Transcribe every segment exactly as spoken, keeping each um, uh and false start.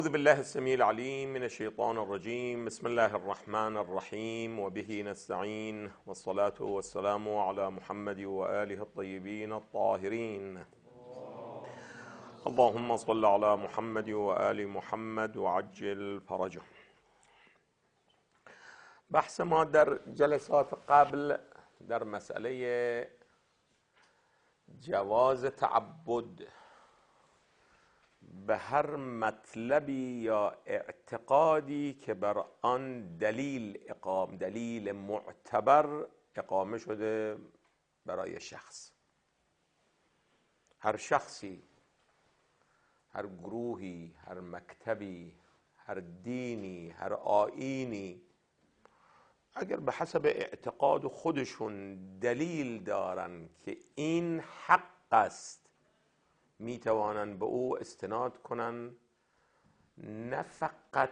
أعوذ بالله السميع العليم من الشيطان الرجيم. بسم الله الرحمن الرحيم وبه نستعين والصلاة والسلام على محمد وآله الطيبين الطاهرين. اللهم صل على محمد وآل محمد وعجل فرجه. بحث ما در جلسات قبل در مسئله جواز تعبد به هر مطلبی یا اعتقادی که بر آن دلیل اقام دلیل معتبر اقامه شده برای شخص، هر شخصی، هر گروهی، هر مکتبی، هر دینی، هر آیینی، اگر به حسب اعتقاد خودشون دلیل دارن که این حق است، می توانند به او استناد کنن، نه فقط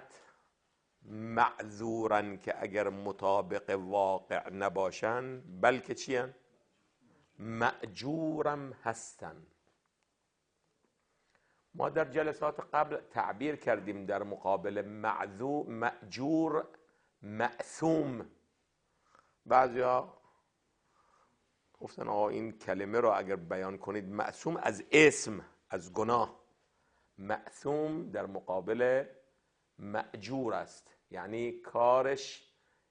معذورن که اگر مطابق واقع نباشن، بلکه چیان؟ مأجورم هستن. ما در جلسات قبل تعبیر کردیم در مقابل معذور مأجور معصوم. بعضیا گفتن آقا این کلمه رو اگر بیان کنید، معصوم از اسم، از گناه، معصوم در مقابل مأجور است، یعنی کارش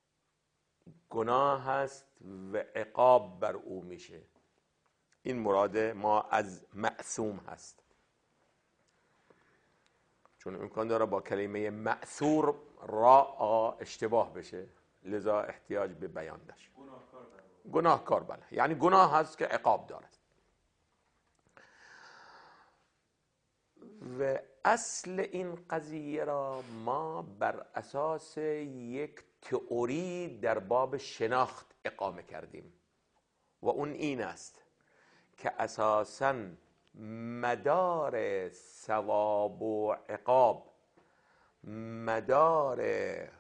گناه هست و عقاب بر او میشه. این مراد ما از معصوم هست، چون امکان داره با کلمه معصور را اشتباه بشه، لذا احتیاج به بیان داشت. گناهکار، بله، یعنی گناه هست که عقاب دارد. و اصل این قضیه را ما بر اساس یک تئوری در باب شناخت اقامه کردیم و اون این است که اساساً مدار ثواب و عقاب، مدار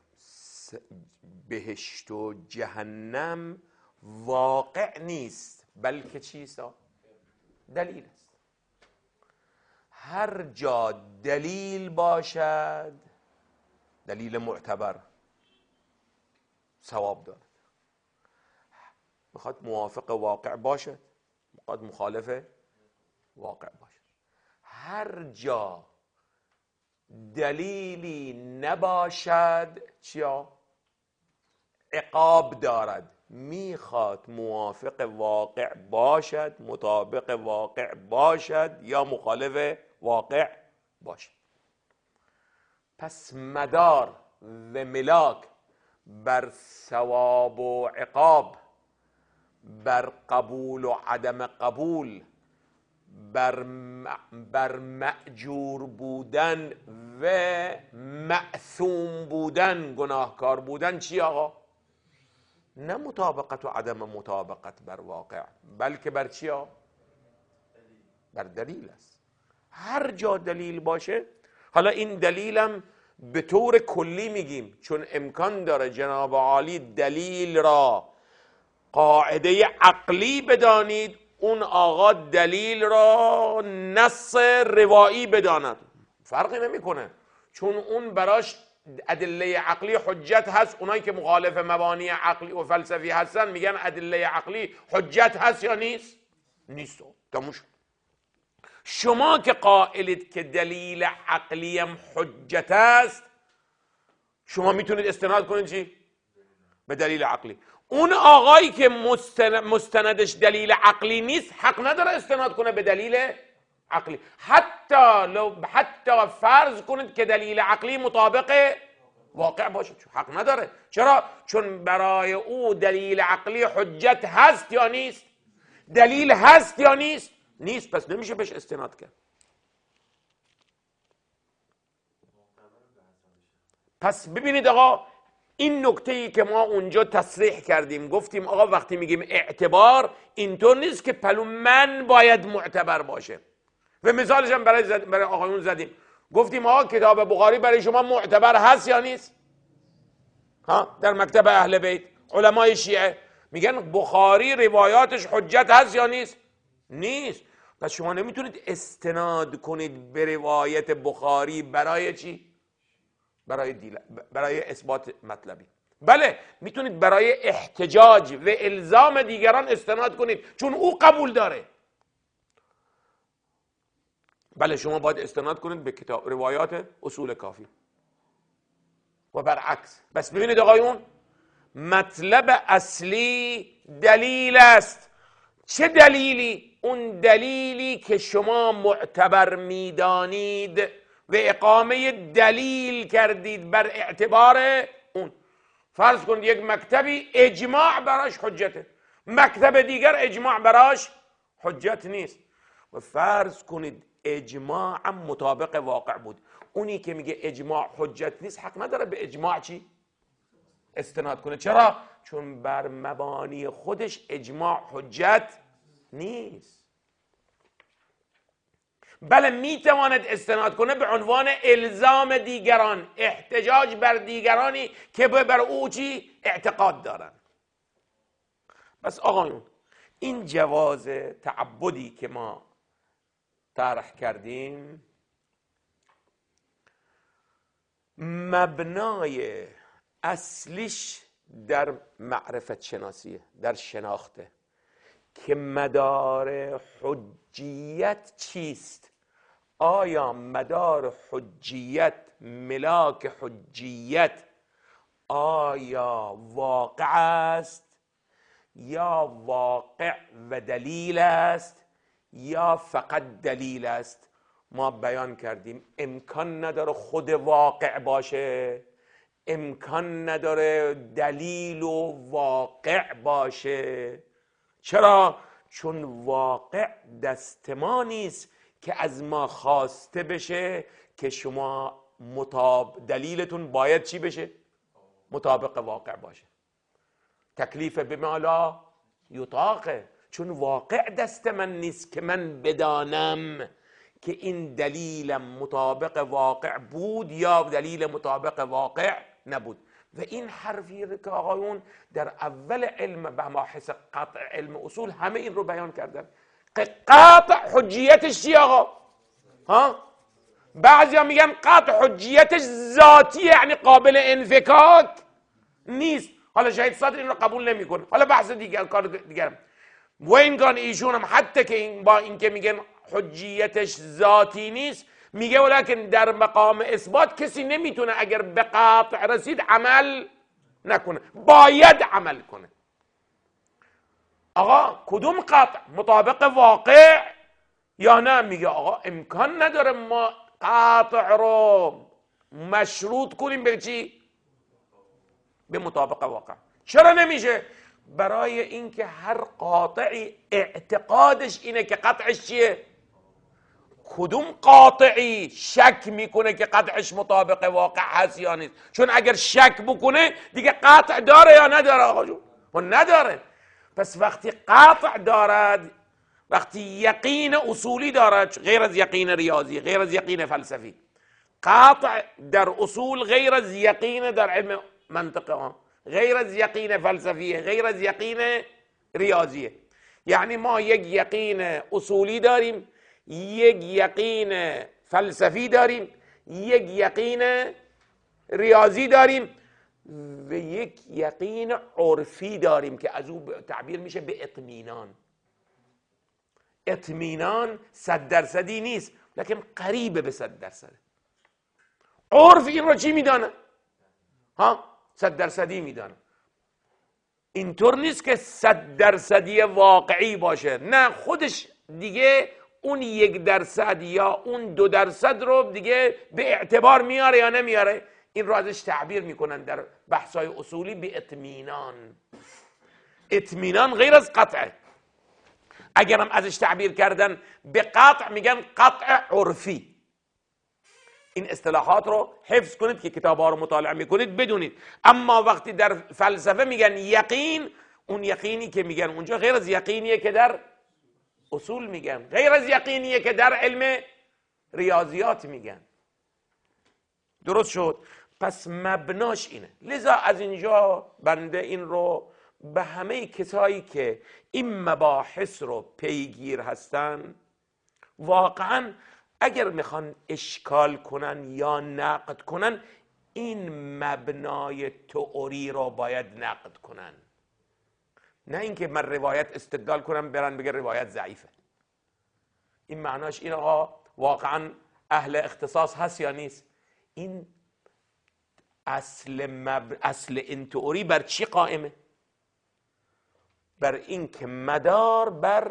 بهشت و جهنم واقع نیست، بلکه چیست؟ دلیل است. هر جا دلیل باشد، دلیل معتبر، ثواب دارد. میخواد موافق واقع باشد، میخواد مخالف واقع باشد. هر جا دلیلی نباشد، چیا؟ عقاب دارد. میخواد موافق واقع باشد، مطابق واقع باشد، یا مخالف واقع باشد. پس مدار و ملاک بر ثواب و عقاب، بر قبول و عدم قبول، بر بر مأجور بودن و معصوم بودن، گناهکار بودن، چی آقا؟ نه مطابقت و عدم مطابقت بر واقع، بلکه بر چی ها؟ بر دلیل است. هر جا دلیل باشه، حالا این دلیلم به طور کلی میگیم، چون امکان داره جناب عالی دلیل را قاعده عقلی بدانید، اون آقا دلیل را نص روایی بداند، فرقی نمیکنه، چون اون براش ادله عقلی حجت هست. اونایی که مخالف مبانی عقلی و فلسفی هستن میگن ادله عقلی حجت هست یا نیست؟ نیست. تموم شد. شما که قائلید که دلیل عقلی هم حجت است، شما میتونید استناد کنید چی؟ به دلیل عقلی. اون آقایی که مستندش دلیل عقلی نیست، حق نداره استناد کنه به دلیل عقلی، حتی لو حتی فرض کنید که دلیل عقلی مطابق واقع باشه، حق نداره. چرا؟ چون برای او دلیل عقلی حجت هست یا نیست؟ دلیل هست یا نیست؟ نیست، پس نمیشه بهش استناد کرد. پس ببینید آقا، این نکته‌ای که ما اونجا تصریح کردیم، گفتیم آقا وقتی میگیم اعتبار، اینطور نیست که پلو من باید معتبر باشه. و مثالش هم برای, زد... برای آقایون زدیم، گفتیم آقا کتاب بخاری برای شما معتبر هست یا نیست؟ ها، در مکتب اهل بیت علمای شیعه میگن بخاری روایاتش حجت هست یا نیست؟ نیست. پس شما نمیتونید استناد کنید به روایت بخاری برای چی؟ برای دیل... برای اثبات مطلبی. بله میتونید برای احتجاج و الزام دیگران استناد کنید چون او قبول داره. بله شما باید استناد کنید به کتاب روایات اصول کافی و برعکس. بس ببینید آقایون، مطلب اصلی دلیل است. چه دلیلی؟ اون دلیلی که شما معتبر میدانید و اقامه دلیل کردید بر اعتبار اون. فرض کنید یک مکتبی اجماع براش حجته، مکتب دیگر اجماع براش حجت نیست. و فرض کنید اجماع مطابق واقع بود، اونی که میگه اجماع حجت نیست حق نداره به اجماع چی؟ استناد کنه. چرا؟ چون بر مبانی خودش اجماع حجت نیست. بله میتواند استناد کنه به عنوان الزام دیگران، احتجاج بر دیگرانی که بر او چی؟ اعتقاد دارن. بس آقایون، این جواز تعبدی که ما طرح کردیم مبنای اصلیش در معرفت شناسیه، در شناخته که مدار حجیت چیست. آیا مدار حجیت، ملاک حجیت آیا واقع است یا واقع و دلیل است یا فقط دلیل است؟ ما بیان کردیم امکان نداره خود واقع باشه، امکان نداره دلیل و واقع باشه. چرا؟ چون واقع دست ما نیست که از ما خواسته بشه که شما مطابق دلیلتون باید چی بشه؟ مطابق واقع باشه. تکلیف بما لا یطاقه. چون واقع دست من نیست که من بدانم که این دلیل مطابق واقع بود یا دلیل مطابق واقع نبود. و این حرفی که آقایون در اول علم به مباحث قطع علم اصول همه این رو بیان کردن. قطع حجیتش چی آقا؟ ها؟ بعضی ها میگن قطع حجیتش ذاتی، یعنی قابل انفکاک نیست. حالا شهید صدر این رو قبول نمیکنه، حالا بحث دیگر، کار دیگرم. و این کان ایشون هم حتی که این با این که میگن حجیتش ذاتی نیست، میگه ولکن در مقام اثبات کسی نمیتونه اگر به قطع رسید عمل نکنه، باید عمل کنه. آقا کدوم قطع؟ مطابق واقع یا نه؟ میگه آقا امکان نداره ما قطع رو مشروط کنیم به چی؟ به مطابق واقع. چرا نمیشه؟ برای اینکه هر قاطعی اعتقادش اینه که قطعش چیه. کدوم قاطعی شک میکنه که قطعش مطابق واقع هست یا نیست؟ چون اگر شک بکنه دیگه قطع داره یا نداره آقا جون؟ و نداره. پس وقتی قطع دارد، وقتی یقین اصولی دارد، غیر از یقین ریاضی، غیر از یقین فلسفی، قطع در اصول غیر از یقین در علم منطقه، غیر از یقین فلسفیه، غیر از یقین ریاضیه. یعنی ما یک یقین اصولی داریم، یک یقین فلسفی داریم، یک یقین ریاضی داریم و یک یقین عرفی داریم که از او تعبیر میشه به اطمینان. اطمینان صد درصدی نیست لکن قریب به صد درصد. عرف این رو چی میدانه؟ ها؟ صد درصدی میدانه. اینطور نیست که صد درصدی واقعی باشه، نه، خودش دیگه اون یک درصد یا اون دو درصد رو دیگه به اعتبار میاره یا نمیاره. این رو ازش تعبیر میکنن در بحث‌های اصولی به اطمینان. اطمینان غیر از قطعه. اگرم ازش تعبیر کردن به قطع میگن قطع عرفی. این اصطلاحات رو حفظ کنید که کتاب‌ها رو مطالعه میکنید بدونید. اما وقتی در فلسفه میگن یقین، اون یقینی که میگن اونجا غیر از یقینیه که در اصول میگن، غیر از یقینیه که در علم ریاضیات میگن. درست شد؟ پس مبناش اینه. لذا از اینجا بنده این رو به همه کسایی که این مباحث رو پیگیر هستن، واقعا اگر میخوان اشکال کنن یا نقد کنن، این مبنای تئوری رو باید نقد کنن، نه اینکه من روایت استدلال کنم برن بگه روایت ضعیفه. این معناش این آقا واقعا اهل اختصاص هست یا نیست. این اصل مب... اصل این تئوری بر چی قائمه؟ بر این که مدار بر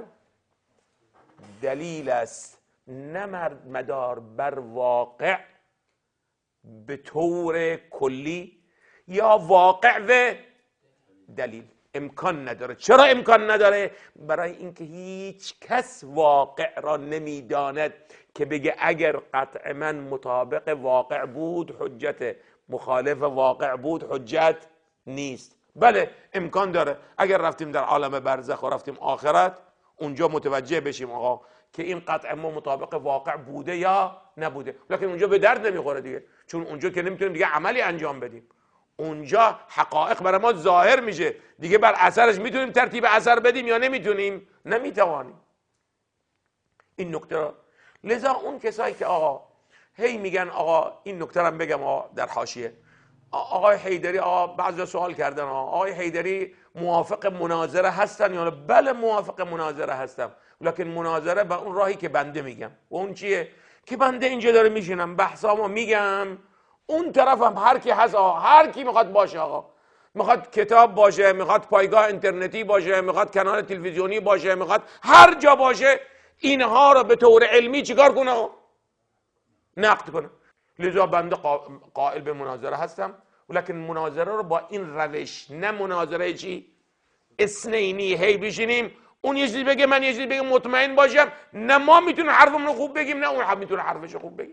دلیل است، نه مدار بر واقع به طور کلی یا واقع و دلیل. امکان نداره. چرا امکان نداره؟ برای اینکه هیچ کس واقع را نمیداند که بگه اگر قطع من مطابق واقع بود حجت، مخالف واقع بود حجت نیست. بله امکان داره اگر رفتیم در عالم برزخ و رفتیم آخرت اونجا متوجه بشیم آقا که این قطع ما مطابق واقع بوده یا نبوده، لکن اونجا به درد نمیخوره دیگه، چون اونجا که نمیتونیم دیگه عملی انجام بدیم. اونجا حقایق برای ما ظاهر میشه دیگه، بر اثرش میتونیم ترتیب اثر بدیم یا نمیتونیم؟ نمیتوانیم. این نکته را لذا اون کسایی که آقا هی میگن آقا این نکته را بگم آقا در حاشیه، آقای حیدری آقا بعضی سوال کردن آقا آقای حیدری موافق مناظره هستن یا نه؟ بله موافق مناظره هستم، لکن مناظره به اون راهی که بنده میگم. و اون چیه؟ که بنده اینجا داره میشینم بحثامو میگم، اون طرف هم هر کی هست آقا، هر کی میخواد باشه آقا، میخواد کتاب باشه، میخواد پایگاه اینترنتی باشه، میخواد کانال تلویزیونی باشه، میخواد هر جا باشه، اینها رو به طور علمی چیکار کنه آقا؟ نقد کنه. لذا بنده قائل به مناظره هستم، ولکن مناظره رو با این روش، نه مناظره چی؟ اثنینی، هی بشینیم اون یه چیزی بگه من یه چیزی بگم مطمئن باشم، نه ما میتونیم حرفمون رو خوب بگیم نه اون هم میتونه حرفش رو خوب بگیم.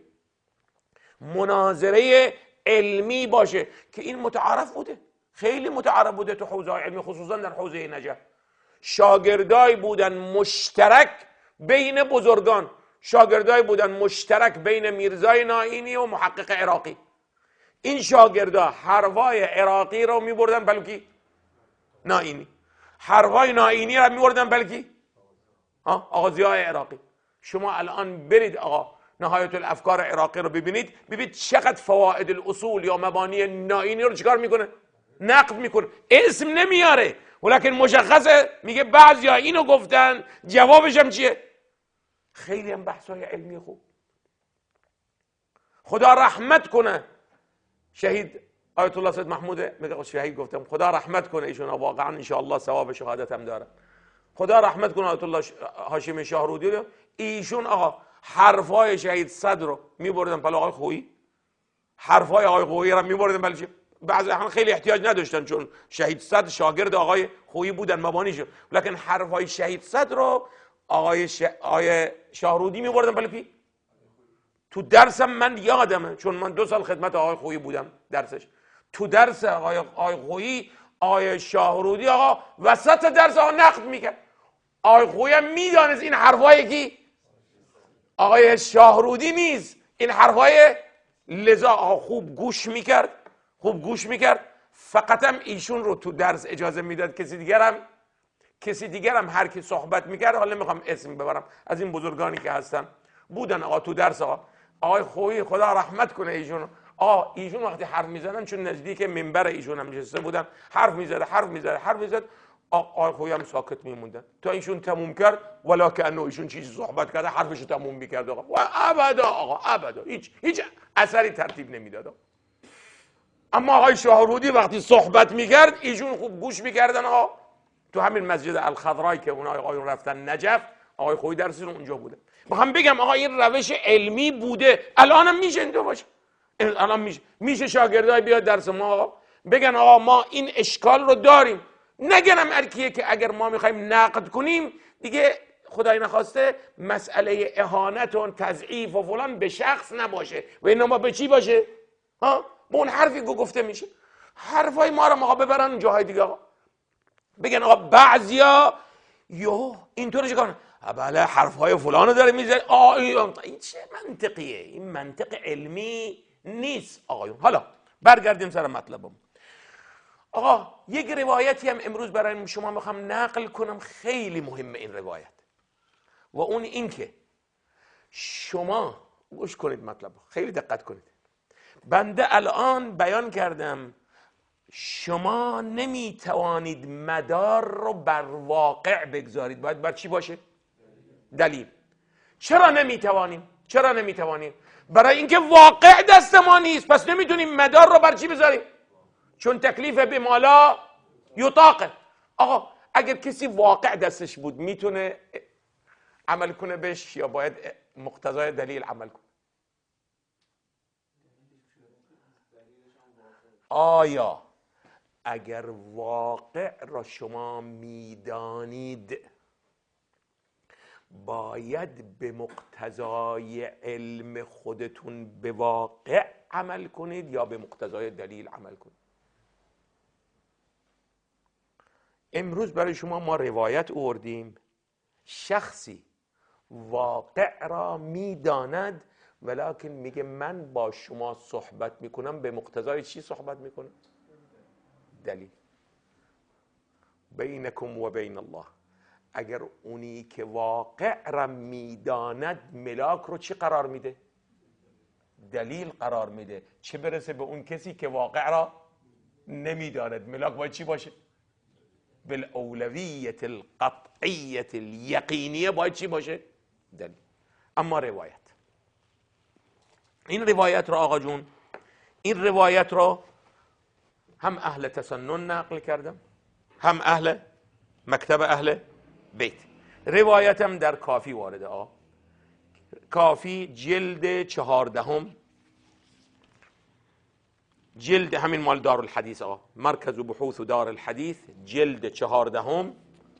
مناظره علمی باشه که این متعارف بوده، خیلی متعارف بوده تو حوزه علمی، خصوصا در حوزه نجف. شاگردای بودن مشترک بین بزرگان، شاگردای بودن مشترک بین میرزای نائینی و محقق عراقی. این شاگردا حرفای عراقی رو میبردن بلکی نائینی، حرفای نائینی رو میبردن بلکی آقا ضیاء عراقی. شما الان برید آقا نهایت الافکار عراقی رو ببینید، ببینید چقدر فواید الاصول یا مبانی نائینی رو چیکار میکنه؟ نقد میکنه. اسم نمیاره ولکن مشخصه، میگه بعضیا اینو گفتن، جوابش هم چیه؟ خیلی هم بحثای علمی خوب. خدا رحمت کنه شهید آیت الله سید محمود، میگه شهید گفتم، خدا رحمت کنه ایشون، واقعا ان شاء الله ثواب شهادت هم داره. خدا رحمت کنه آیت الله هاشمی شاهرودی رو. ایشون آقا حرفای شهید صدر رو میبردن پلو آقای خویی، حرفای آقای خویی رو میبردن پلو بعضی احیان خیلی احتیاج نداشتن چون شهید صدر شاگرد آقای خویی بودن مبانیشون، لکن حرفای شهید صدر رو آقای ش... آقای شاهرودی میبردن پلو کی؟ تو درسم من یادمه چون من دو سال خدمت آقای خویی بودم درسش، تو درس آقای آقای خویی آقای شاهرودی آقا وسط درس آقا نقد میکرد. آقای خویی هم میدانست این حرفای کی؟ آقای شاهرودی نیست، این حرفای، لذا آقا خوب گوش میکرد، خوب گوش میکرد. فقط هم ایشون رو تو درس اجازه میداد، کسی دیگر هم کسی دیگر هم هر کی صحبت میکرد، حالا میخوام اسم ببرم از این بزرگانی که هستن بودن آقا تو درس آقا آقای خویی خدا رحمت کنه ایشون، آقا ایشون وقتی حرف میزدن چون نزدیک منبر ایشون هم نشسته بودن، حرف میزد حرف میزد حرف میزد آقای خویی هم ساکت میموندن تا ایشون تموم کرد، ولا که انه ایشون چیزی صحبت کرده حرفشو تموم میکرد آقا، و ابدا آقا ابدا هیچ هیچ اثری ترتیب نمیداد. اما آقای شاهرودی وقتی صحبت میکرد ایشون خوب گوش میکردن آقا. تو همین مسجد الخضرای که اونها آقایون رفتن نجف، آقای خویی درسشون اونجا بوده. میخوام بگم آقا این روش علمی بوده، الانم میشه اینطور باشه، الان میشه میشه شاگردای بیاد درس ما آقا بگن آقا ما این اشکال رو داریم، نگنم ارکیه که اگر ما میخوایم نقد کنیم دیگه خدای نخواسته مسئله اهانت و تضعیف و فلان به شخص نباشه و اینما به چی باشه؟ ها به اون حرفی که گفته میشه. حرفای ما رو آقا ببرن جاهای دیگه آقا بگن آقا بعضیا یو اینطور چیکار، بله حرفهای فلانو داره میزنه، آ این چه منطقیه؟ این منطق علمی نیست آقایون. حالا برگردیم سر مطلبم. آقا یک روایتی هم امروز برای شما میخوام نقل کنم، خیلی مهمه این روایت، و اون این که شما گوش کنید، مطلب خیلی دقت کنید. بنده الان بیان کردم شما نمیتوانید مدار رو بر واقع بگذارید، باید بر چی باشه؟ دلیل. چرا نمیتوانیم؟ چرا نمیتوانیم؟ برای اینکه واقع دست ما نیست، پس نمیتونیم مدار رو بر چی بذاریم؟ چون تکلیف به مالا یطاقه. آقا اگر کسی واقع دستش بود میتونه عمل کنه بهش یا باید مقتضای دلیل عمل کنه؟ آیا اگر واقع را شما میدانید باید به مقتضای علم خودتون به واقع عمل کنید یا به مقتضای دلیل عمل کنید؟ امروز برای شما ما روایت آوردیم شخصی واقع را میداند ولکن میگه من با شما صحبت میکنم، به مقتضای چی صحبت میکنم؟ دلیل. بینکم و بین الله. اگر اونی که واقع را میداند ملاک رو چی قرار میده؟ دلیل قرار میده. چه برسه به اون کسی که واقع را نمیداند، ملاک باید چی باشه؟ بالاولویت القطعیت الیقینیه باید چی باشه؟ دلیل. اما روایت، این روایت رو آقا جون، این روایت رو هم اهل تسنن نقل کردم هم اهل مکتب اهل بیت. روایتم در کافی وارده. آقا کافی جلد چهاردهم، جلد همین مال دار الحدیث، آقا مرکز بحوث دار الحدیث جلد چهاردهم،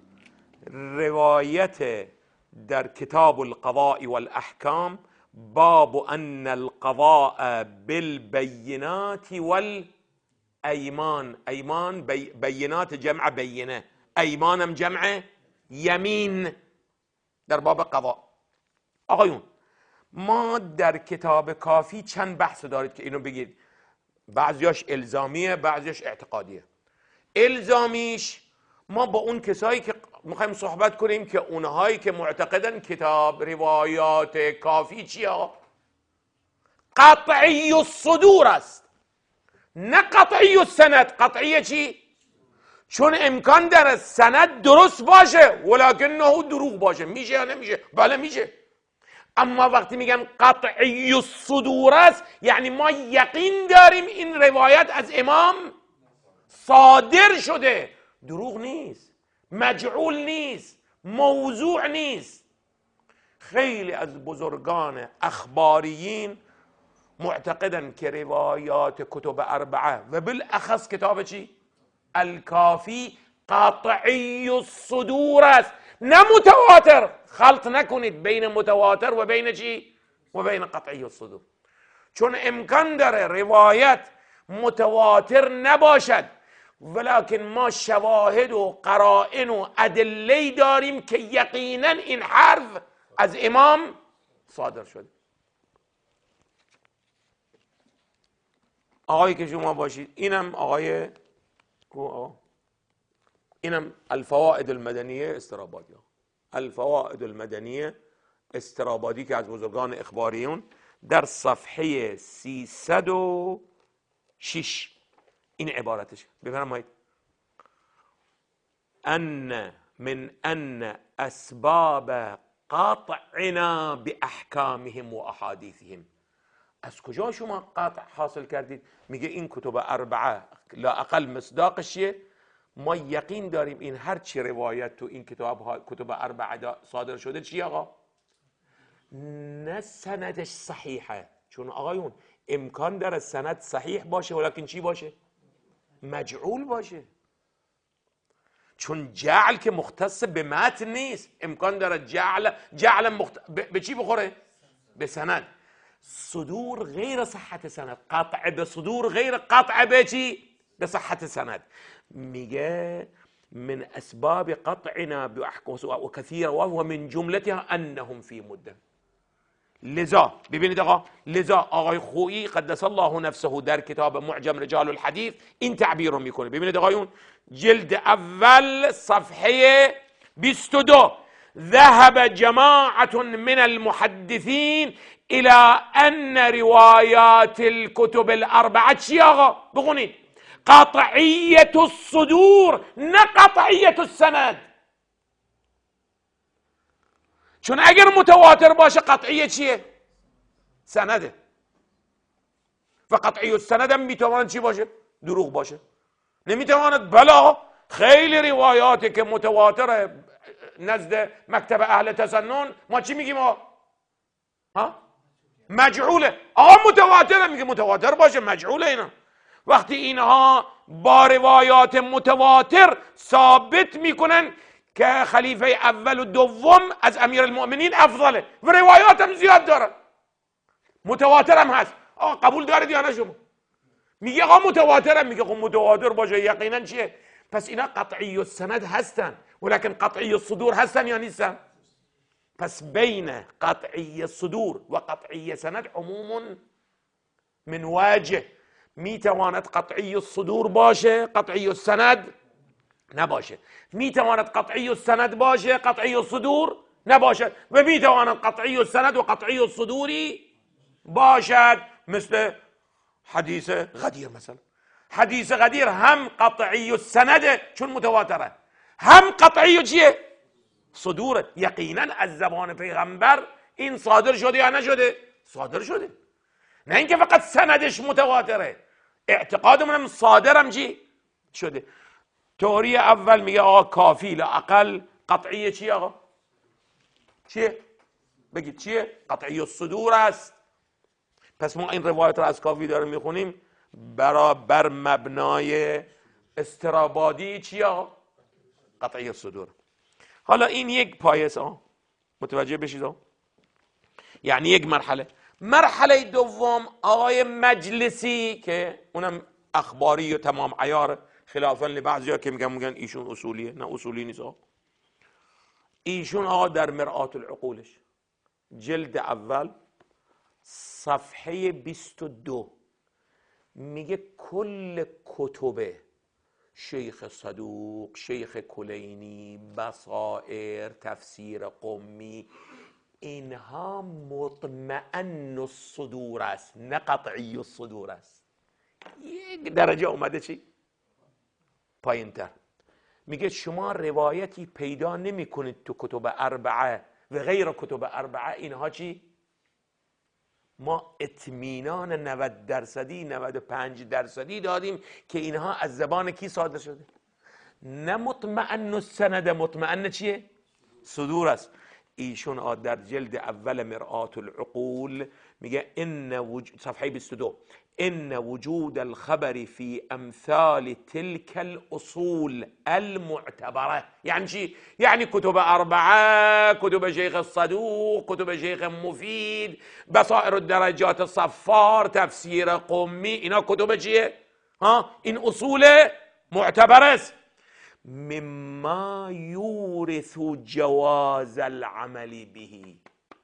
روایت در کتاب القضاء والاحکام، باب ان القضاء بالبینات والایمان. ایمان بی بینات جمع بینه، ایمانم جمع یمین، در باب قضاء. آقایون ما در کتاب کافی چند بحث دارید که اینو بگید، بعضیاش الزامیه بعضیاش اعتقادیه. الزامیش ما با اون کسایی که میخوایم صحبت کنیم که اونهایی که معتقدن کتاب روایات کافی چیه؟ قطعی الصدور است، نه قطعی السند. قطعی چی؟ چون امکان داره سند درست باشه ولکنه دروغ باشه. میشه یا نمیشه؟ بله میشه. اما وقتی میگن قطعی الصدور است یعنی ما یقین داریم این روایت از امام صادر شده، دروغ نیست، مجعول نیست، موضوع نیست. خیلی از بزرگان اخباریین معتقدن که روایات کتب اربعه و بالاخص کتاب چی؟ الکافی قطعی الصدور است، نه متواتر. خلط نکنید بین متواتر و بین چی؟ و بین قطعی الصدور. چون امکان داره روایت متواتر نباشد ولکن ما شواهد و قرائن و ادله داریم که یقینا این حرف از امام صادر شده. آقایی که شما باشید، اینم آقای اینم الفوائد المدنیه استرابادی، الفوائد المدنیه استرابادی که از بزرگان اخباریون، در صفحه سیصد و شش این عبارتش بفرمایید: ان من ان اسباب قطعنا باحکامهم و احادیثهم. از کجا شما قطع حاصل کردید؟ میگه این کتب اربعه لا اقل مصداقش چیه؟ ما یقین داریم این هر چی روایت تو این کتاب کتب اربعه صادر شده چی آقا؟ نه سندش صحیحه، چون آقایون امکان داره سند صحیح باشه ولکن چی باشه؟ مجعول باشه. چون جعل که مختص به متن نیست، امکان داره جعل جعل مخت... به چی بخوره؟ به سند. صدور غیر صحت سند، قطع به صدور غیر قطع به چی؟ به صحت سند. میگه من اسباب قطعنا باحکام و كثير وهو من جملتها انهم في مده. لذا ببینید آقا، لذا آقای خویی قدس الله نفسه در کتاب معجم رجال الحدیث این تعبیر رو میکنه. ببینید آقایون، جلد اول صفحه بیست و دو، ذهب جماعة من المحدثين إلى أن روايات الكتب الأربعة چی آقا؟ بخونید قطعية الصدور نه قطعية السند. چون اگر متواتر باشه قطعیه چیه؟ سنده. و قطعی السند هم میتواند چی باشه؟ دروغ باشه. نمیتواند. بلا خیلی روایاتی که متواتره نزد مکتب اهل تسنن ما چی میگیم ها؟ ها؟ مجعوله. آقا متواتره، میگه متواتر باشه، مجعوله اینا. وقتی اینها با روایات متواتر ثابت میکنن که خلیفه اول و دوم از امیر المؤمنین افضله و روایات هم زیاد داره، متواتر هم هست، آقا قبول دارید یا نه شما؟ میگه آقا متواتر هم، میگه خب متواتر باشه یقینا چیه؟ پس اینا قطعی السند هستن ولکن قطعی الصدور هستن یا نیستن؟ پس بین قطعی الصدور و قطعی سند عموم من وجه. میتواند قطعی الصدور باشه قطعی السند نباشه، میتواند قطعی السند باشه قطعی الصدور نباشد، و میتواند قطعی السند و قطعی الصدوری باشد. مثل حدیث غدیر مثلا. حدیث غدیر هم قطعی السند چون متواتره، هم قطعی چیه؟ صدوره. یقینا از زبان پیغمبر این صادر شده یا نشده؟ صادر شده. نه اینکه فقط سندش متواتره، اعتقادمون صادرم چی شده. تئوری اول میگه آقا کافی لااقل قطعی چی آقا؟ چیه؟ بگید چیه؟ قطعی الصدور است. پس ما این روایت رو از کافی داریم میخونیم برا بر مبنای استرابادی چی آقا؟ قطعی الصدور. حالا این یک پایه ها، متوجه بشید ها، یعنی یک مرحله. مرحله دوم آقای مجلسی که اونم اخباری و تمام عیار، خلافا لبعضیا که میگن میگن ایشون اصولیه، نه اصولی نیست ها. ایشون آقا در مرآت العقولش جلد اول صفحه بیست و دو میگه کل کتب شیخ صدوق، شیخ کلینی، بصائر، تفسیر قمی، اینها مطمئن الصدور است نه قطعی الصدور است. یک درجه اومده چی؟ پایین تر. میگه شما روایتی پیدا نمی کنید تو کتب اربعه و غیر کتب اربعه، اینها چی؟ ما اطمینان نود درصدی نود و پنج درصدی دادیم که اینها از زبان کی صادر شده؟ نه مطمئن السند، مطمئن چیه؟ صدور است. ایشون در جلد اول مرآت العقول میگه ان وجود، صفحه بیست و دو، ان وجود الخبر في امثال تلك الاصول المعتبره. یعنی چی؟ یعنی کتب اربعه، کتب شیخ الصدوق، کتب شیخ مفید، بصائر الدرجات الصفار، تفسیر قمی، اینا کتب چیه؟ ها، این اصول معتبر است. مما یورث جواز العمل به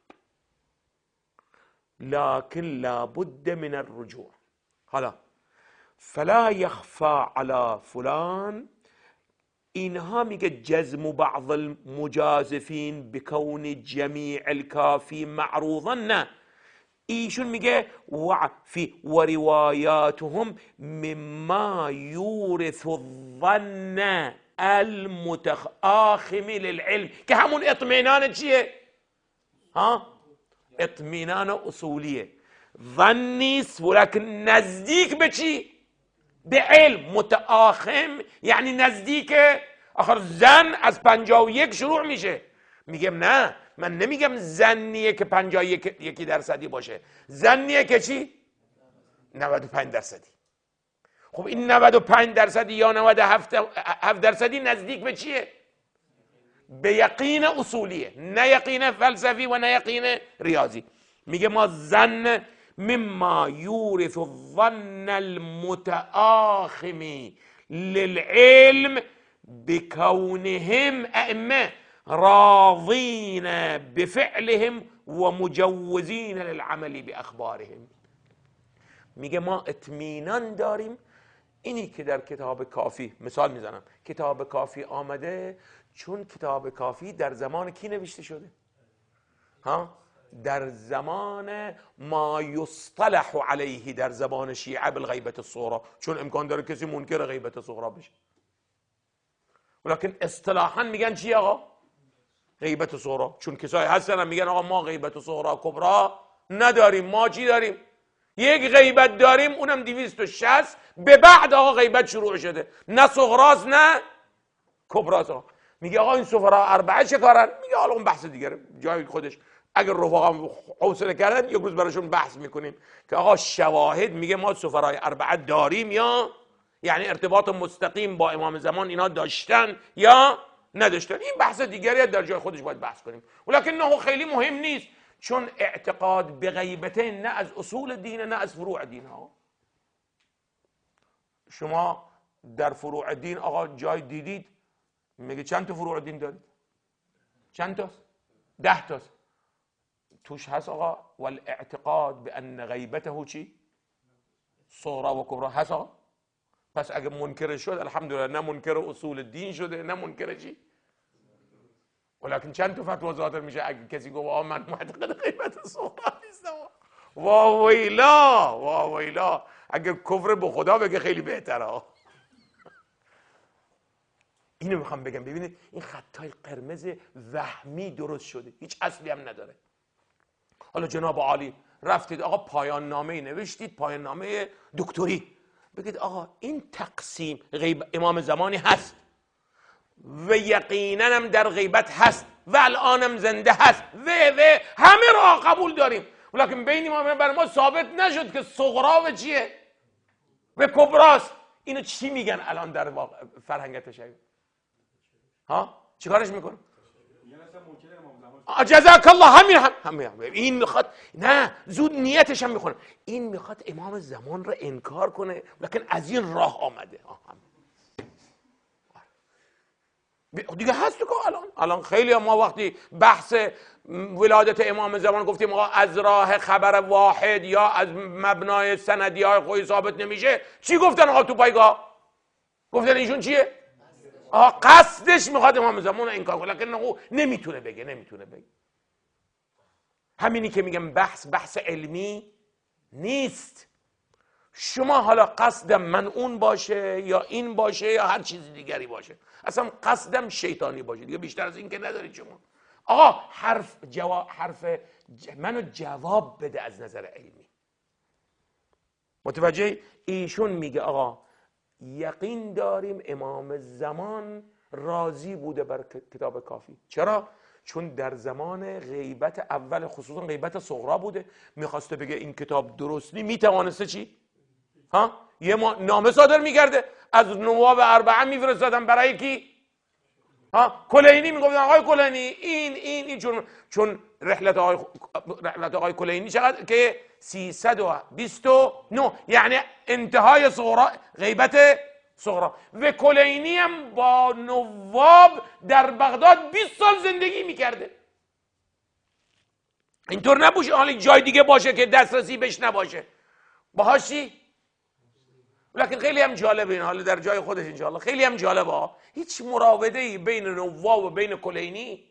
لكن لا بد من الرجوع. حالا فلا يخفى على فلان، اینها میگه جزم بعض المجازفین بکون جمیع الکافی معروضا، نه، ایشون میگه وفی و روایاتهم مما یورث الظن المتآخم للعلم، که همون اطمینان چیه؟ ها؟ اطمینان اصولیه، ظن نیست ولکن نزدیک به چی؟ به علم. متآخم یعنی نزدیک. آخر زن از پنجاه و یک شروع میشه. میگم نه، من نمیگم زنیه که پنجاه و یک درصدی باشه، زنیه که چی؟ نود و پنج درصدی. خب این نود و پنج درصدی یا نود و هفت درصدی نزدیک به چیه؟ به یقین اصولیه، نه یقین فلسفی و نه یقین ریاضی. میگه ما زن مما یورث الظن المتآخم للعلم بكونهم ائمه راضین بفعلهم و مجوزین للعمل باخبارهم. میگه ما اطمینان داریم. اینی که در کتاب کافی، مثال میزنم، کتاب کافی آمده چون کتاب کافی در زمان کی نوشته شده؟ ها؟ در زمان ما یصطلح علیه، در زمان شیعه بالغیبت الصغری، چون امکان داره کسی منکر غیبت صغرا بشه. ولیکن اصطلاحا میگن چی آقا؟ غیبت صغرا. چون کسایی هستن میگن آقا ما غیبت صغرا کبرا نداریم، ما چی داریم؟ یک غیبت داریم، اونم دویست و شصت به بعد آقا غیبت شروع شده، نه صغراست نه کبراست. میگه آقا این سفرا اربعه چه کارن؟ میگه حالا اون بحث دیگه جای خودش، اگر رفقا حوصله کردن یک روز براشون بحث میکنیم که آقا شواهد میگه ما سفرای اربعه داریم، یا یعنی ارتباط مستقیم با امام زمان اینا داشتن یا نداشتن. این بحث دیگری در جای خودش باید بحث کنیم، ولیکن نه خیلی مهم نیست، چون اعتقاد به غیبتین نه از اصول دین نه از فروع دین. ها شما در فروع دین آقا جای دیدید میگه چند تا فروع دین دارید؟ چند تاست؟ ده تاست. توش هست آقا والاعتقاد بان غیبته چی؟ صغرا و کبرا هست آقا. پس اگه منکر شد الحمدلله، نه منکر اصول دین شده نه منکر چی. ولیکن چند تا فتوا صادر میشه اگه کسی گفت آقا من معتقد غیبت صغرا نیستم. وا ویلا وا ویلا، اگه کفر به خدا بگه خیلی بهتره. اینو میخوام بگم، ببینید این خطای قرمز وهمی درست شده، هیچ اصلی هم نداره. حالا جناب عالی رفتید آقا پایان نامه نوشتید، پایان نامه دکتری، بگید آقا این تقسیم غیب امام زمانی هست و یقینا هم در غیبت هست و الانم زنده هست و و همه را قبول داریم، ولیکن بین ما بر ما ثابت نشد که صغرا و چیه و کبراست. اینو چی میگن الان در فرهنگ تشیع؟ ها چیکارش میکنه؟ جزاک الله. همین هم همین این میخواد، نه زود نیتش هم میخونه، این میخواد امام زمان رو انکار کنه، لکن از این راه آمده. دیگه هست که الان الان خیلی ما وقتی بحث ولادت امام زمان گفتیم آقا از راه خبر واحد یا از مبنای سندی های خوی ثابت نمیشه، چی گفتن آقا تو پایگاه؟ گفتن ایشون چیه؟ آقا قصدش میخواد امام زمان رو انکار کنه، لکن نمیتونه بگه نمیتونه بگه. همینی که میگم بحث بحث علمی نیست. شما حالا قصدم من اون باشه یا این باشه یا هر چیز دیگری باشه، اصلا قصدم شیطانی باشه، دیگه بیشتر از این که ندارید شما. آقا حرف جواب حرف ج... منو جواب بده از نظر علمی. متوجه؟ ایشون میگه آقا یقین داریم امام زمان راضی بوده بر کتاب کافی. چرا؟ چون در زمان غیبت اول خصوصا غیبت صغرا بوده، میخواسته بگه این کتاب درست نی، میتوانسته چی؟ ها؟ یه ما نامه صادر میکرده، از نواب اربعه میفرستادن برای کی؟ ها؟ کلینی میگفتن آقای کلینی این این این چون چون رحلت آقای رحلت آقای کلینی چقدر که سیصد و بیست و نه، یعنی انتهای صغرا غیبت صغرا، و کلینی هم با نواب در بغداد بیست سال زندگی میکرده. اینطور نباشه حالا جای دیگه باشه که دسترسی بهش نباشه باهاش چی؟ لکن خیلی هم جالبه این حالا در جای خودش انشاءالله خیلی هم جالبه ها. هیچ مراوده‌ای بین نواب و بین کلینی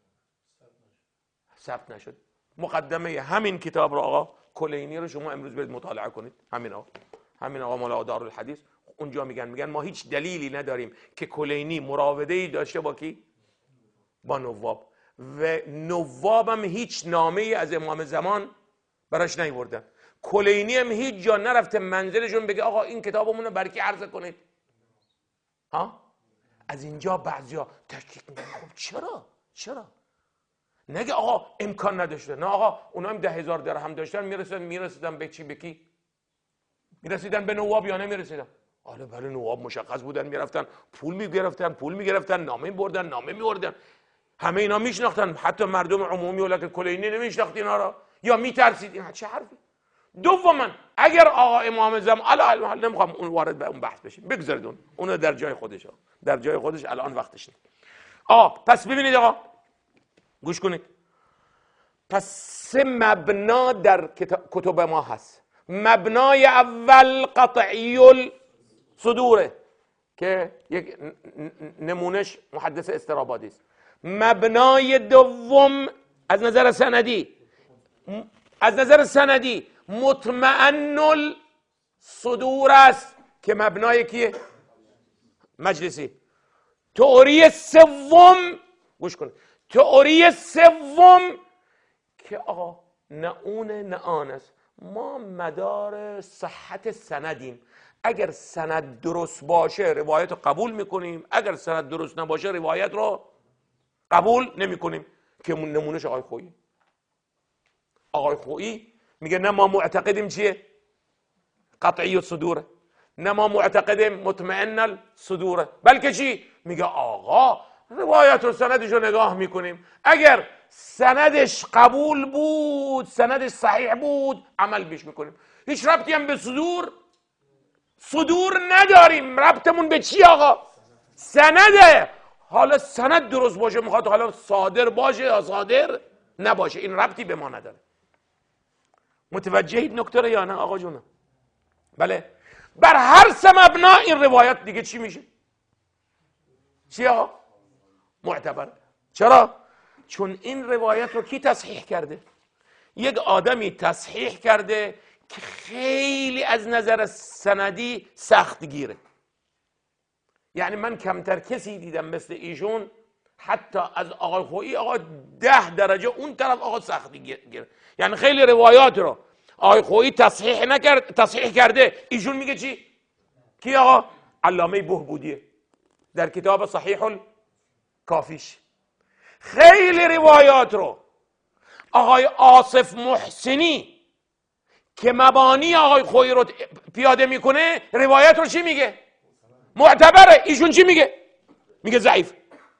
ثبت نشد. مقدمه همین کتاب رو آقا کلینی رو شما امروز برید مطالعه کنید، همین آقا همین آقا مولا دارالحدیث، اونجا میگن میگن ما هیچ دلیلی نداریم که کلینی مراوده‌ای داشته با کی؟ با نواب، و نواب هم هیچ نامه‌ای از امام زمان براش نیاوردن. کلینی هم هیچ جا نرفته منزلشون بگه آقا این کتابمون رو برکی عرضه کنید. ها؟ از اینجا بعضیا تشکیک میکنن خب چرا؟ چرا؟ نگه آقا امکان نداشته، نه آقا اونا هم ده هزار درهم داشتن میرسیدن میرسیدن به چی؟ به کی؟ میرسیدن به نواب یا نمیرسیدن؟ آره بله نواب مشخص بودن، میرفتن پول میگرفتن پول میگرفتن نامه میبردن نامه میبردن، همه اینا میشناختن، حتی مردم عمومی ولکن کلینی نمیشناخت اینا را یا میترسید. این چه حرفی؟ دوما اگر آقا امام زمان الان نمیخوام اون وارد به اون بحث بشیم، بگذارید اون اون در جای خودش ها. در جای خودش الان وقتش نیست. آقا پس ببینید آقا گوش کنید، پس سه مبنا در کتب ما هست. مبنای اول قطعی الصدوره که یک نمونش محدث استرابادی است. مبنای دوم از نظر سندی از نظر سندی مطمئن الصدور است که مبنای کیه؟ مجلسی. تئوری سوم گوش کن، تئوری سوم که آقا نه اونه نه آن است، ما مدار صحت سندیم، اگر سند درست باشه روایت رو قبول میکنیم، اگر سند درست نباشه روایت رو قبول نمیکنیم. که نمونهش آقای خویی. آقای خویی میگه نه ما معتقدیم چیه؟ قطعی الصدوره، نه ما معتقدیم مطمئن الصدوره، بلکه چی؟ میگه آقا روایت رو سندش رو نگاه میکنیم، اگر سندش قبول بود، سندش صحیح بود، عمل بیش میکنیم، هیچ ربطی هم به صدور صدور نداریم. ربطمون به چی آقا؟ سنده. حالا سند درست باشه میخواد حالا صادر باشه یا صادر نباشه، این ربطی به ما نداره. متوجهید نکته رو یا نه آقا جونم؟ بله. بر هر سه مبنا این روایت دیگه چی میشه؟ چی آقا؟ معتبر. چرا؟ چون این روایت رو کی تصحیح کرده؟ یک آدمی تصحیح کرده که خیلی از نظر سندی سخت گیره. یعنی من کمتر کسی دیدم مثل ایشون، حتی از آقای خویی آقا ده درجه اون طرف آقا سختی گیره. یعنی خیلی روایات رو آقای خویی تصحیح نکرد، تصحیح کرده، ایشون میگه چی؟ کی آقا؟ علامه بهبودیه در کتاب صحیح الکافیش. خیلی روایات رو آقای آصف محسنی که مبانی آقای خویی رو پیاده میکنه، روایت رو چی میگه؟ معتبره. ایشون چی میگه؟ میگه ضعیف.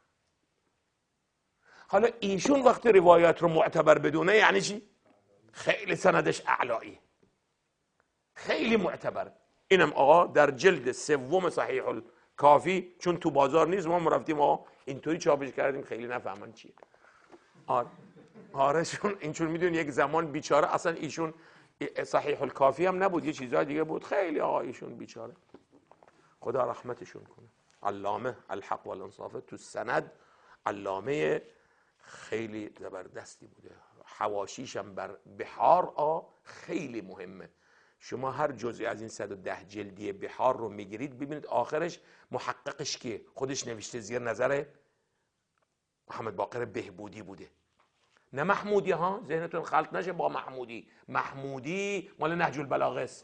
حالا ایشون وقتی روایت رو معتبر بدونه یعنی چی؟ خیلی سندش اعلایی، خیلی معتبر. اینم آقا در جلد سوم صحیح الکافی، چون تو بازار نیست ما رفتیم آقا اینطوری چاپش کردیم، خیلی نفهمن چیه. آره آره چون اینچون میدون یک زمان بیچاره اصلا ایشون صحیح الکافی هم نبود، یه چیزای دیگه بود. خیلی آقا ایشون بیچاره خدا رحمتشون کنه. علامه الحق والانصاف تو سند علامه خیلی زبردستی بوده. حواشیش هم بر بحار آ خیلی مهمه. شما هر جزئی از این صد و ده جلدی بحار رو میگیرید ببینید آخرش محققش که خودش نوشته زیر نظر محمد باقر بهبودی بوده، نه محمودی ها، ذهنتون خلط نشه با محمودی. محمودی مال نهج البلاغه است.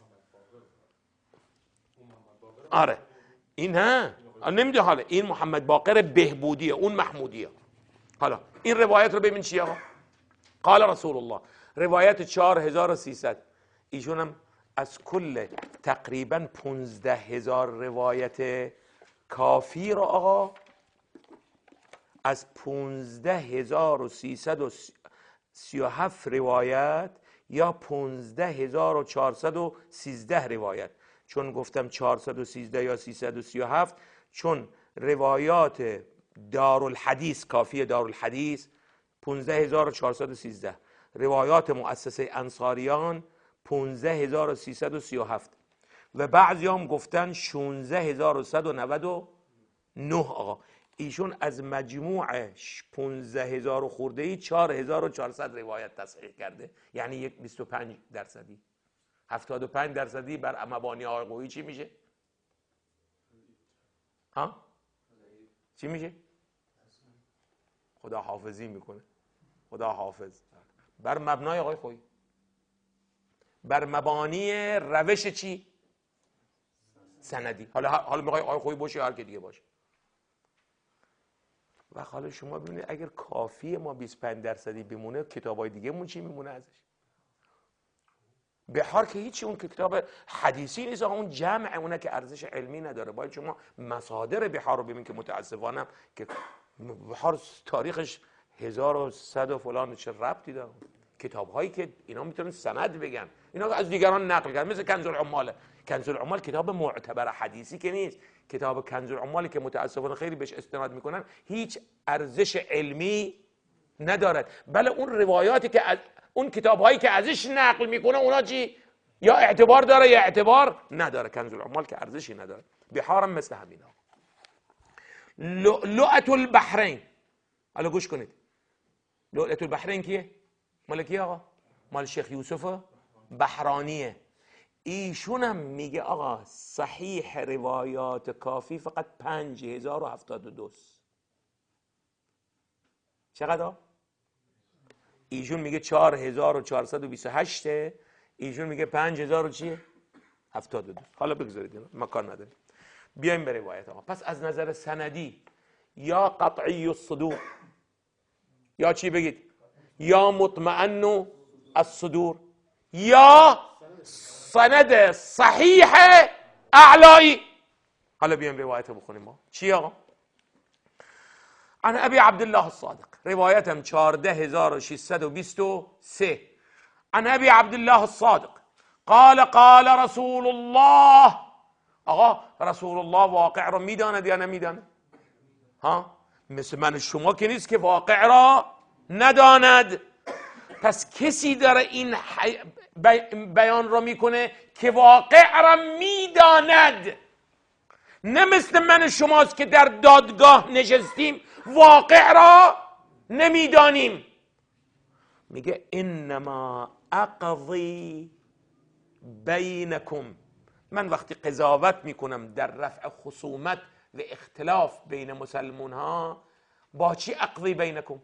آره این ها نمیده. حالا این محمد باقر بهبودیه، اون محمودیه. حالا این روایت رو ببین چیه آقا؟ قال رسول الله، روایت چهار هزار و سیصد. ایشون هم از کل تقریبا پونزده هزار روایت کافی رو آقا، از پونزده هزار و سیصد و سی و هفت روایت یا پونزده هزار و چهارصد و سیزده روایت، چون گفتم چهارصد و سیزده یا سیصد و سی و هفت، چون روایات دارالحدیث کافی دارالحدیث پانزده هزار و چهارصد و سیزده، روایات مؤسسه انصاریان پانزده هزار و سیصد و سی و هفت و بعضی هم گفتن شانزده هزار و صد و نود و نه. آقا ایشون از مجموع پانزده هزار خورده ای چهار هزار و چهارصد روایت تصحیح کرده، یعنی یک بیست و پنج درصدی. هفتاد و پنج درصدی بر مبانی آقای قویی چی میشه؟ ها؟ چی میشه؟ خدا حافظی میکنه. خدا حافظ. بر مبنای آقای خویی، بر مبانی روش چی؟ سندی. حالا حالا میخوای آقای خویی باشه یا هر کی دیگه باشه. و حالا شما ببینید اگر کافی ما بیست و پنج درصدی بمونه، کتابای دیگه مون چی میمونه ازش؟ بحار که هیچی، اون که کتاب حدیثی نیست، اون جمع اونه که ارزش علمی نداره. باید شما مصادر بحار رو ببینید که متاسفانه که بحار تاریخش هزار و صد و فلان، چه ربطی داره؟ کتاب هایی که اینا میتونن سند بگن، اینا از دیگران نقل کردن، مثل کنز العمال. کنز العمال کتاب معتبر حدیثی که نیست. کتاب کنز العمالی که متاسفانه خیلی بهش استناد میکنن هیچ ارزش علمی ندارد، بله اون روایاتی که از اون کتاب هایی که ازش نقل میکنه اونا چی؟ یا اعتبار داره یا اعتبار نداره. کنز العمال که ارزشی نداره. بحارم مثل همینا. لؤلؤة البحرین. حالا گوش کنید، لؤلؤة البحرین کیه؟ مال کی آقا؟ مال شیخ یوسف بحرانیه. ایشون هم میگه آقا صحیح روایات کافی فقط پنج هزار و هفتاد و دوست. چقدر؟ ایشون میگه چهار هزار و چهارصد و بیست و هشته، ایشون میگه پنج هزار و چیه؟ هفتاد و دو. حالا بگذارید اینا مکان نداره. بیایم به روایت آقا. پس از نظر سندی یا قطعی الصدور یا چی بگید؟ یا مطمئن الصدور یا سند صحیح اعلایی. حالا بیایم روایت بخونیم ما. چی آقا؟ عن ابی عبدالله الصادق، روایتم چهارده هزار و ششصد و بیست و سه. عن ابی عبدالله الصادق قال قال رسول الله. آقا رسول الله واقع را میداند یا نمیداند؟ ها؟ مثل من شما که نیست که واقع را نداند. پس کسی داره این بیان را میکنه که واقع را میداند، نه مثل من شماست که در دادگاه نشستیم واقع را نمیدانیم. میگه انما اقضی بینکم، من وقتی قضاوت میکنم در رفع خصومت و اختلاف بین مسلمون ها، با چی اقضی بینکم؟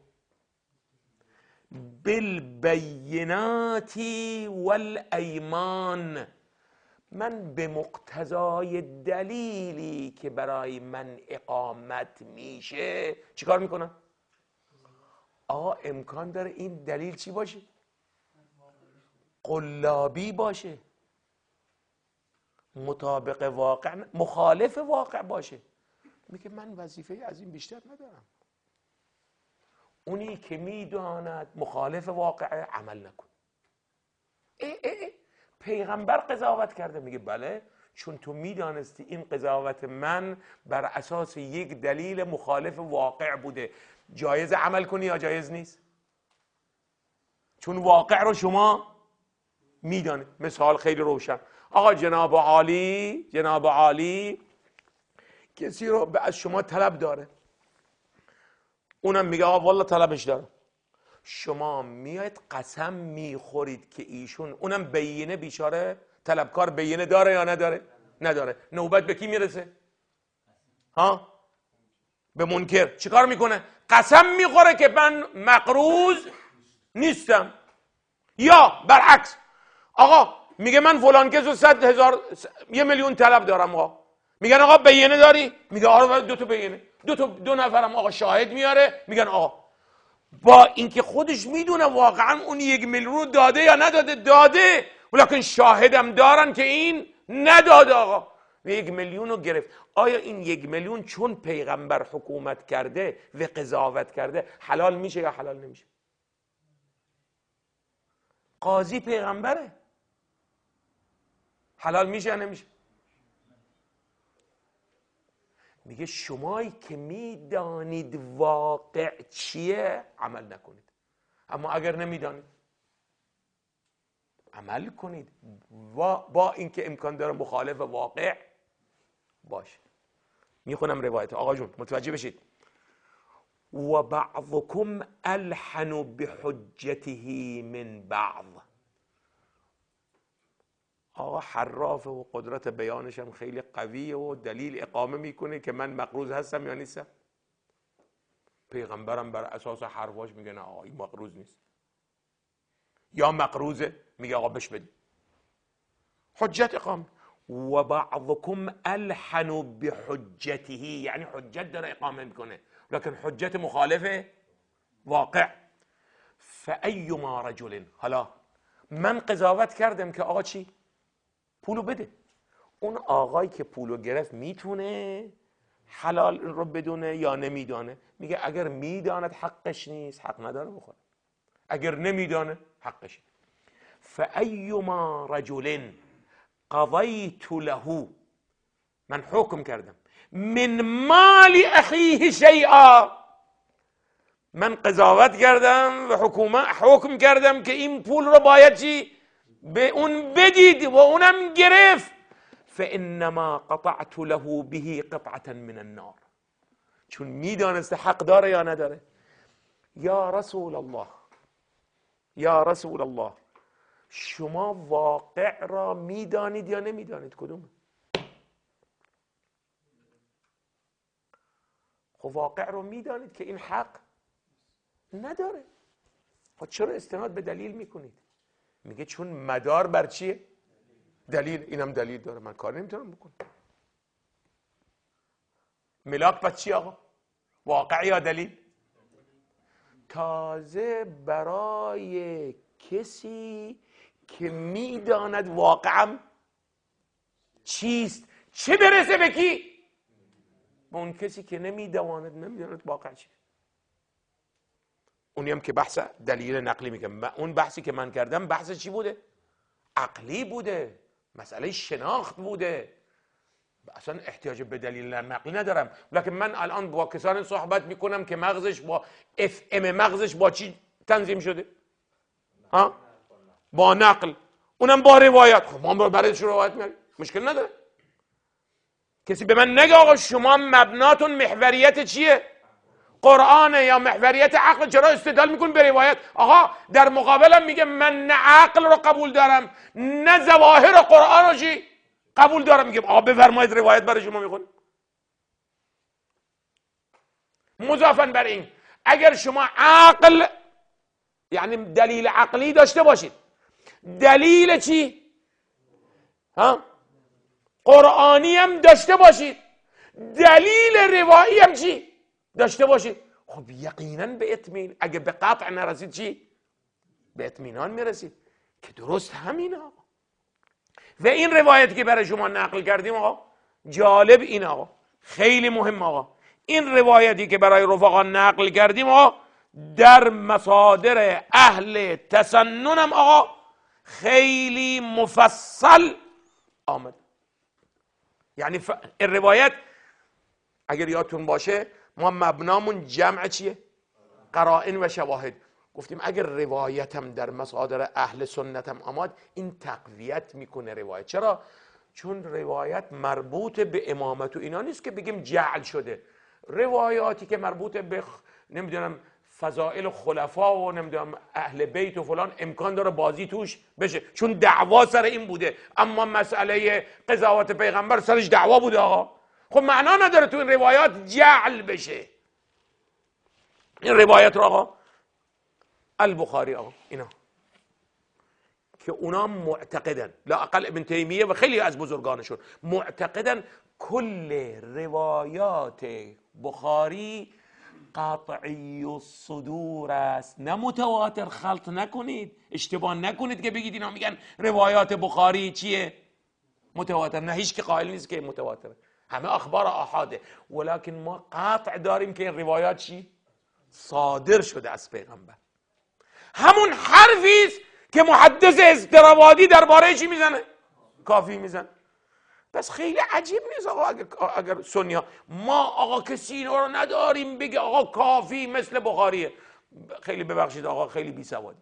بالبینات والایمان. من به مقتضای دلیلی که برای من اقامت میشه چیکار میکنم؟ آقا امکان داره این دلیل چی باشه؟ قلابی باشه، مطابق واقع، مخالف واقع باشه. میگه من وظیفه از این بیشتر ندارم. اونی که میداند مخالف واقع عمل نکن. ای ای ای. پیغمبر قضاوت کرده. میگه بله، چون تو میدانستی این قضاوت من بر اساس یک دلیل مخالف واقع بوده، جایز عمل کنی یا جایز نیست؟ چون واقع رو شما میدانید. مثال خیلی روشن. آقا جناب عالی، جناب عالی کسی رو از شما طلب داره، اونم میگه آقا والله طلبش داره. شما میاید قسم میخورید که ایشون، اونم بینه، بیچاره طلبکار بینه داره یا نداره؟ نداره. نوبت به کی میرسه؟ ها؟ به منکر. چیکار میکنه؟ قسم میخوره که من مقروض نیستم. یا برعکس، آقا میگه من فلان کسو صد هزار یه میلیون طلب دارم. آقا میگن آقا بینه داری؟ میگه آره دو تا بینه، دو تا دو نفرم آقا شاهد میاره. میگن آقا با اینکه خودش میدونه واقعا اون یک میلیون رو داده یا نداده، داده، ولیکن شاهدم دارن که این نداده. آقا یک میلیون رو گرفت. آیا این یک میلیون چون پیغمبر حکومت کرده و قضاوت کرده حلال میشه یا حلال نمیشه؟ قاضی پیغمبره، حلال میشه یا نمیشه؟ میگه شمایی که میدانید واقع چیه عمل نکنید، اما اگر نمیدانید عمل کنید، با اینکه امکان داره مخالف واقع باشه. میخونم روایت آقا جون متوجه بشید. و بعضکم الحن بحجته من بعض. آقا حرافه و قدرت بیانش هم خیلی قویه و دلیل اقامه میکنه که من مقروض هستم یا نیستم. پیغمبرم بر اساس حرفاش میگه نه آقا این مقروض نیست، یا مقروضه، میگه آقا بش بدید. حجت اقامه. و بعضکم الحن بحجته، یعنی حجت داره اقامه میکنه لکن حجت مخالف واقع. فایما رجل، حالا من قضاوت کردم که آقا چی؟ پولو بده. اون آقایی که پولو گرفت میتونه حلال رو بدونه یا نمیدانه؟ میگه اگر میداند حقش نیست، حق نداره بخوره. اگر نمیدانه حقشه. فایما رجل قضیت له، من حکم کردم، من مال اخیه شیئا، من قضاوت کردم و حکومت حکم کردم که این پول رو باید چی؟ به اون بدید و اونم گرفت. فانما قطعت له به قطعه من النار، چون میدانسته حق داره یا نداره. یا رسول الله، یا رسول الله، شما واقع را میدانید یا نمیدانید؟ کدوم؟ خب واقع رو میدانید که این حق نداره. خب چرا استناد به دلیل میکنید؟ میگه چون مدار بر چیه؟ دلیل. اینم دلیل داره، من کار نمیتونم بکنم. ملاک پس چی آقا؟ واقع یا دلیل؟ تازه برای کسی که میداند واقعم چیست چه برسه به کی؟ به اون کسی که نمیدواند نمیداند واقع چیست. اونی هم که بحث دلیل نقلی میگم. اون بحثی که من کردم بحث چی بوده؟ عقلی بوده، مسئله شناخت بوده، اصلا احتیاج به دلیل نقلی ندارم. لکن من الان با کسان صحبت میکنم که مغزش با اف ام مغزش با چی تنظیم شده؟ ها؟ با نقل، اونم با روایت. خب ما برای چه روایت میاریم؟ مشکل نداره. کسی به من نگه آقا شما مبناتون محوریت چیه؟ قرآنه یا محوریت عقل، چرا استدلال میکن به روایت؟ آقا در مقابلم میگه من نه عقل رو قبول دارم نه ظواهر قرآن رو چی قبول دارم. میگه آقا بفرمایید روایت برای شما میخونم. مضافاً بر این اگر شما عقل یعنی دلیل عقلی داشته باشید، دلیل چی؟ ها؟ قرآنی هم داشته باشید، دلیل روایی هم چی؟ داشته باشید. خب یقینا به اطمینان، اگه به قطع نرسید چی؟ به اطمینان میرسید که درست همین آقا. و این روایتی که برای شما نقل کردیم آقا، جالب این آقا، خیلی مهم آقا، این روایتی که برای رفقا نقل کردیم آقا در مصادر اهل تسننم آقا خیلی مفصل آمد. یعنی ف... این روایت اگر یادتون باشه ما مبنامون جمع چیه؟ قرائن و شواهد. گفتیم اگر روایتم در مصادر اهل سنتم آمد این تقویت میکنه روایت. چرا؟ چون روایت مربوط به امامت و اینا نیست که بگیم جعل شده. روایاتی که مربوط به نمیدونم فضائل خلفا و نمیدونم اهل بیت و فلان امکان داره بازی توش بشه، چون دعوا سر این بوده. اما مسئله قضاوت پیغمبر سرش دعوا بوده آقا. خب معنا نداره تو این روایات جعل بشه. این روایت رو آقا البخاری آقا اینا که اونا معتقدن، لااقل ابن تیمیه و خیلی از بزرگانشون معتقدن کل روایات بخاری قطعی الصدور است، نه متواتر. خلط نکنید، اشتباه نکنید که بگید اینا میگن روایات بخاری چیه؟ متواتر. نه، هیچ که قائل نیست که متواتره، همه اخبار آحاده. ولکن ما قطع داریم که این روایات چی؟ صادر شده از پیغمبر. همون حرفی است که محدث اضطرابادی درباره چی میزنه؟ کافی میزنه. پس خیلی عجیب نیست آقا اگر, اگر سنی ها ما آقا کسی اینا رو نداریم بگه آقا کافی مثل بخاریه. خیلی ببخشید آقا، خیلی بی سوادی.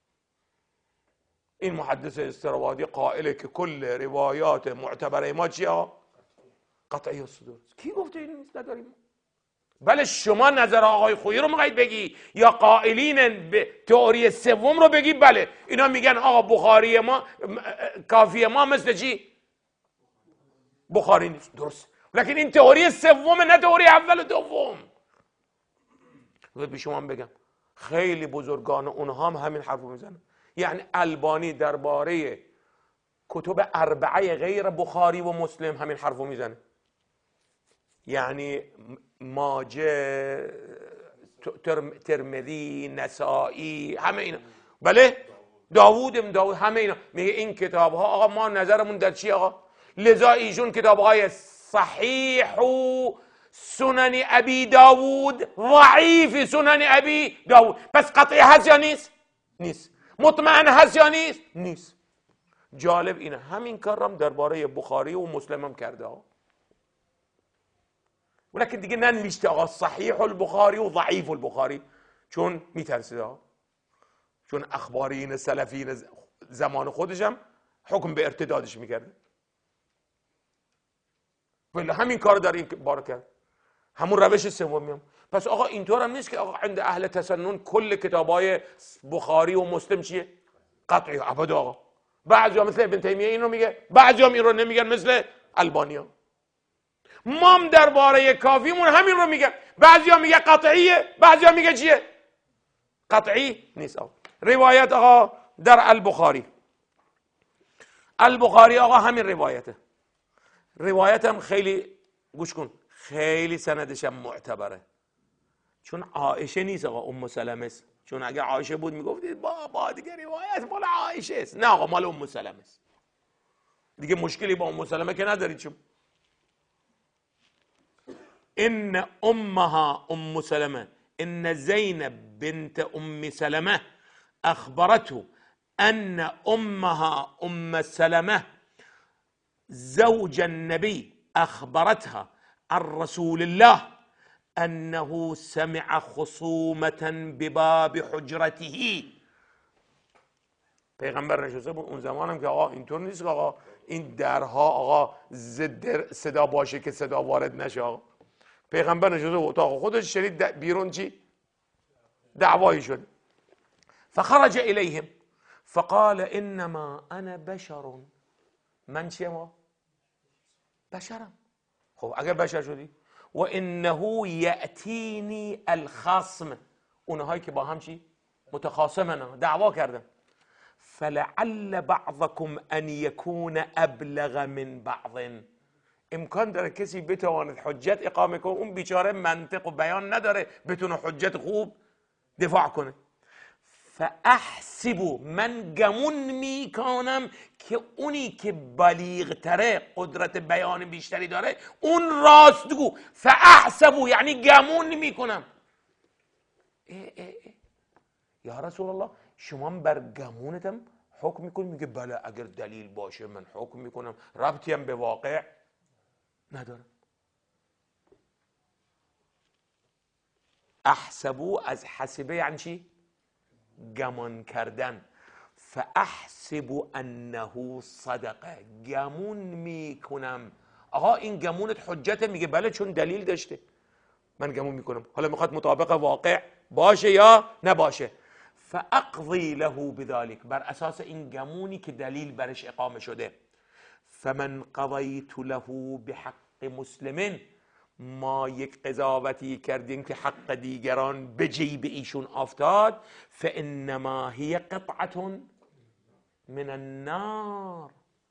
این محدث اضطرابادی قائله که کل روایات معتبره ما چیه آقا؟ قطعی الصدور. کی گفته این نیست نداریم؟ بله شما نظر آقای خویی رو میخواید بگی یا قائلین به تئوری سوم رو بگی؟ بله اینا میگن آقا بخاری ما کافی ما مثل چی؟ بخاری نیست. درست، لکن این تئوری سوم نه تئوری اول و دوم. به شما بگم خیلی بزرگان اونها هم همین حرفو میزنن. یعنی البانی درباره کتب اربعه غیر بخاری و مسلم همین حرفو میزنه. یعنی ماجه، ترمذی، نسائی، همه اینا. بله داوود ام داوود، همه اینا. میگه این کتاب ها آقا ما نظرمون در چی آقا؟ لذا ایشون کتاب های صحیح و سنن ابی داوود، ضعیف سنن ابی داوود. پس قطعی هست یا نیست؟ نیست. مطمئن هست یا نیست؟ نیست. جالب اینه همین کارم درباره بخاری و مسلم هم کرده ها. ولکن دیگه ننوشته آقا صحیح البخاری و ضعیف البخاری، چون میترسیده ها. چون اخبارین سلفین زمان خودش هم حکم به ارتدادش میکرده. ولی همین کار در این بار کرد. همون روش سومیه. پس آقا اینطور هم نیست که آقا عند اهل تسنن کل کتابای بخاری و مسلم چیه؟ قطعی. ابدا آقا. بعضیا مثل ابن تیمیه اینو میگه، بعضیا هم این رو نمیگن مثل البانیا. ما هم درباره کافیمون همین رو میگن، بعضیا میگه قطعیه، بعضیا میگه چیه؟ قطعی نیست. آقا روایت آقا در البخاری، البخاری آقا همین روایته. روایت هم خیلی گوش کن، خیلی سندش هم معتبره، چون عایشه نیست آقا، ام سلمه است. چون اگه عایشه بود میگفتید با با دیگه روایت مال عایشه است. نه آقا، مال ام سلمه است. دیگه مشکلی با ام سلمه که ندارید. چون ان امها ام سلمه ان زینب بنت ام سلمه اخبرته ان امها ام سلمه زوج النبي اخبرتها عن رسول الله انه سمع خصومة بباب حجرته. پیغمبر نشسته بود اون زمانم که آقا اینطور نیست که آقا این درها آقا ضد صدا باشه که صدا وارد نشه. آقا پیغمبر نشسته بود اتاق خودش، شنید بیرون چی؟ دعوایی شد. فخرج الیهم فقال انما انا بشر. من چیه؟ ما بشرم. خب اگر بشر شدی و انه یأتینی الخصم، اونهایی که با هم چی؟ متخاصمن، دعوا کردن. فلعل بعضكم ان يكون ابلغ من بعض. امکان داره کسی بتواند حجت اقامه کنه، اون بیچاره منطق و بیان نداره بتونه حجت خوب دفاع کنه. فاحسب، من گمون میکنم که اونی که بلیغ تره، قدرت بیان بیشتری داره، اون راستگو. فاحسب یعنی گمون میکنم. اه اه اه. یا رسول الله شما بر گمونتم حکم میکنی؟ میگه بله اگر دلیل باشه من حکم میکنم، ربطی هم به واقع نداره. احسبو از حسبه یعنی چی؟ گمان کردن. فاحسب انه صدقه، گمون میکنم. آقا این گمونت حجته؟ میگه بله چون دلیل داشته، من گمون میکنم. حالا میخواد مطابق واقع باشه یا نباشه. فاقضی له بذلك، بر اساس این گمونی که دلیل برش اقامه شده. فمن قضیت له بحق مسلمین، ما یک قضاوتی کردیم که حق دیگران به جیب ایشون افتاد. فانما هی قطعه من النار.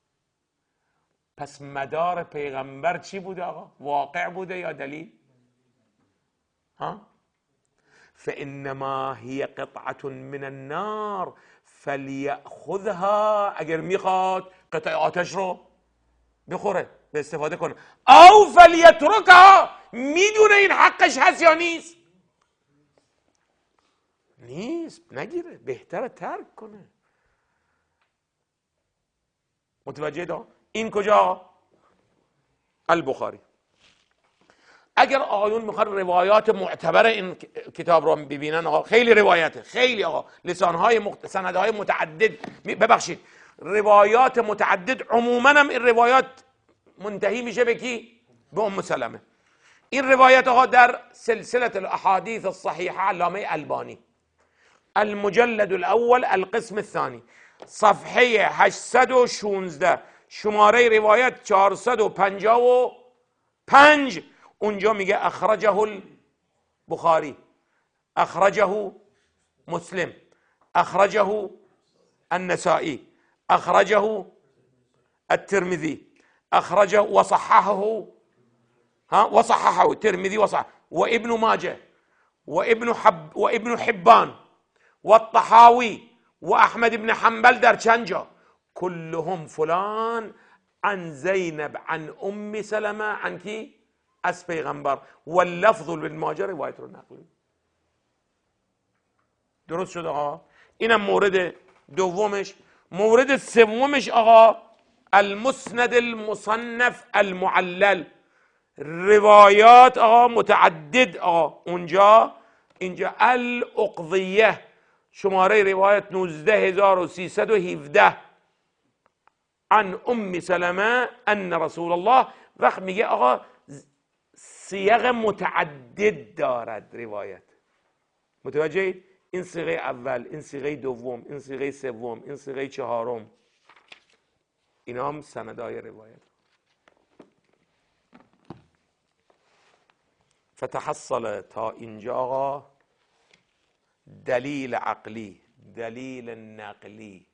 پس مدار پیغمبر چی بوده آقا؟ واقع بوده یا دلیل؟ ها؟ فانما هی قطعه من النار فلیأخذها، اگر میخواد قطعه آتش رو بخوره، به استفاده کنه. او فلیترکها، میدونه این حقش هست یا نیست؟ نیست، نگیره، بهتره ترک کنه. متوجه دا؟ این کجا؟ البخاری. اگر آقایون میخوان روایات معتبر این کتاب رو ببینن، آقا خیلی روایته، خیلی آقا لسانهای مخت... سندهای متعدد، ببخشید روایات متعدد. عموما هم این روایات منتهی میشه به کی؟ به ام سلمه. این روایت آقا در سلسله الاحادیث الصحیحه علامه البانی، المجلد الاول القسم الثاني، صفحه هشتصد و شانزده، شماره روایت چهارصد و پنجاه و پنج. اونجا میگه اخرجه البخاری، اخرجه مسلم، اخرجه النسائی، اخرجه الترمذي، اخرجه وصححه، ها وصححه الترمذي وصححه وابن ماجه وابن حب وابن حبان والطحاوي واحمد بن حنبل در چند جا. كلهم فلان عن زینب عن ام سلمه عن کی؟ از پیغمبر. واللفظ لابن ماجه روایت رو نقلی. درست شد آقا؟ اینم مورد دومش. مورد سومش آقا المسند المصنف المعلل، روایات آقا متعدد. آقا اونجا اینجا الاقضیه، شماره روایت نوزده هزار و سیصد و هفده، عن ام سلمه ان رسول الله. وقت میگه آقا سیاق متعدد دارد روایت. متوجهید؟ این صیغه اول، این صیغه دوم، این صیغه سوم، این صیغه چهارم، اینا هم سندای روایت. فتحصل تا اینجا آقا دلیل عقلی، دلیل نقلی،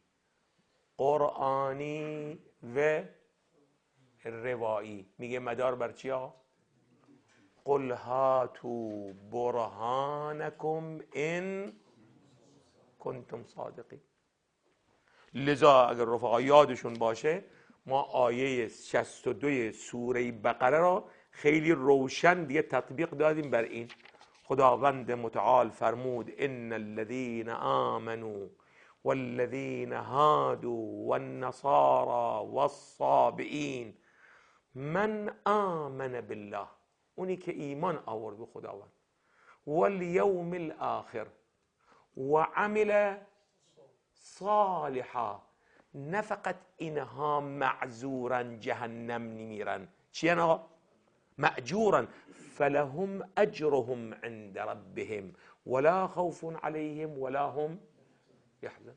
قرآنی و روایی. میگه مدار بر چی آقا؟ قل هاتوا برهانکم ان کنتم صادقین. لذا اگر رفقا یادشون باشه ما آیه شصت و دو سوره بقره را خیلی روشن دیگه تطبیق دادیم بر این. خداوند متعال فرمود ان الذين آمنوا والذين هادوا والنصارى والصابئين من آمن بالله، اونی که ایمان آورد به خداوند، والیوم الاخر و عمل صالحا، نه فقط اینها معذورن جهنم نمیرن، چی آقا؟ مأجورن، فلهم اجرهم عند ربهم ولا خوف عليهم ولا هم يحزن.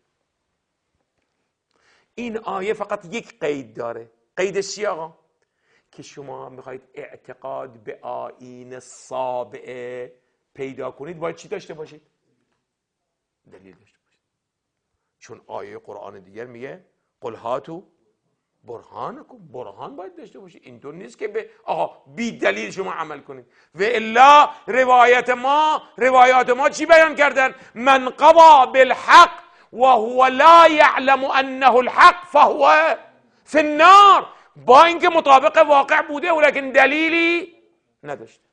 این آیه فقط یک قید داره. قیدش چی آقا؟ که شما میخواید اعتقاد به آیین سابعه پیدا کنید باید چی داشته باشید؟ دلیل داشته باشید. چون آیه قرآن دیگر میگه قل هاتوا برهانکم، برهان باید داشته باشید. اینطور نیست که به آقا بی دلیل شما عمل کنید. و الا روایت ما روایات ما چی بیان کردن؟ من قضا بالحق و هو لا یعلم انه الحق فهو فی النار. با اینکه مطابق واقع بوده ولیکن دلیلی نداشته.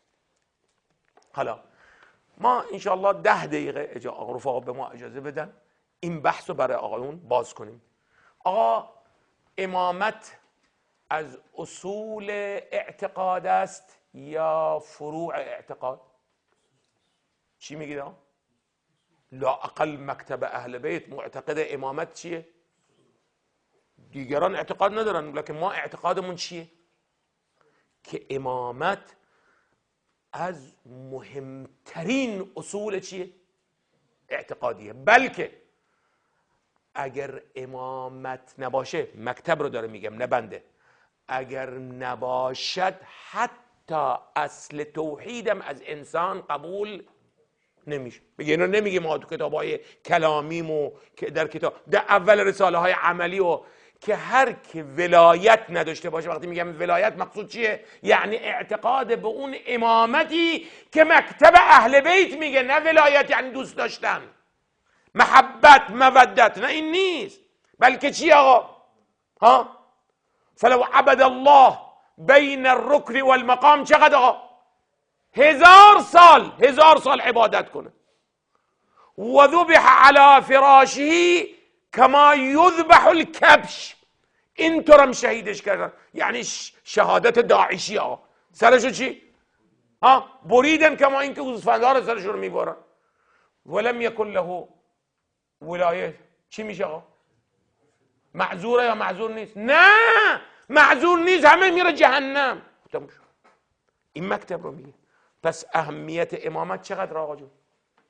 حالا ما انشاءالله ده دقیقه رفقا به ما اجازه بدن این بحث رو برای آقایون باز کنیم. آقا امامت از اصول اعتقاد است یا فروع اعتقاد؟ چی میگید آقا؟ لا اقل مکتب اهل بیت معتقد امامت چیه؟ دیگران اعتقاد ندارن لکن ما اعتقادمون چیه؟ که امامت از مهمترین اصول چیه؟ اعتقادیه. بلکه اگر امامت نباشه، مکتب رو داره میگم نه بنده، اگر نباشد حتی اصل توحیدم از انسان قبول نمیشه. بگه اینا نمیگه ما تو کتابای کلامیم و در کتاب در اول رساله های عملی و که هر که ولایت نداشته باشه، وقتی میگم ولایت مقصود چیه؟ یعنی اعتقاد به اون امامتی که مکتب اهل بیت میگه، نه ولایت یعنی دوست داشتن، محبت، مودت، نه این نیست. بلکه چی آقا؟ ها؟ فلو عبد الله بین الرکن والمقام، چقدر آقا؟ هزار سال هزار سال عبادت کنه. و ذبح علی فراشه کما یذبح الکبش، اینطور هم شهیدش کردن. یعنی شهادت داعشی آقا. سرشو چی؟ ها؟ بریدن کما اینکه گوسفندها سرشو رو میبرن. ولم یکن له ولایت. چی میشه آقا؟ معذوره یا معذور نیست؟ نه معذور نیست، همه میره جهنم. این مکتب رو میگه. پس اهمیت امامت چقدر آقا جون؟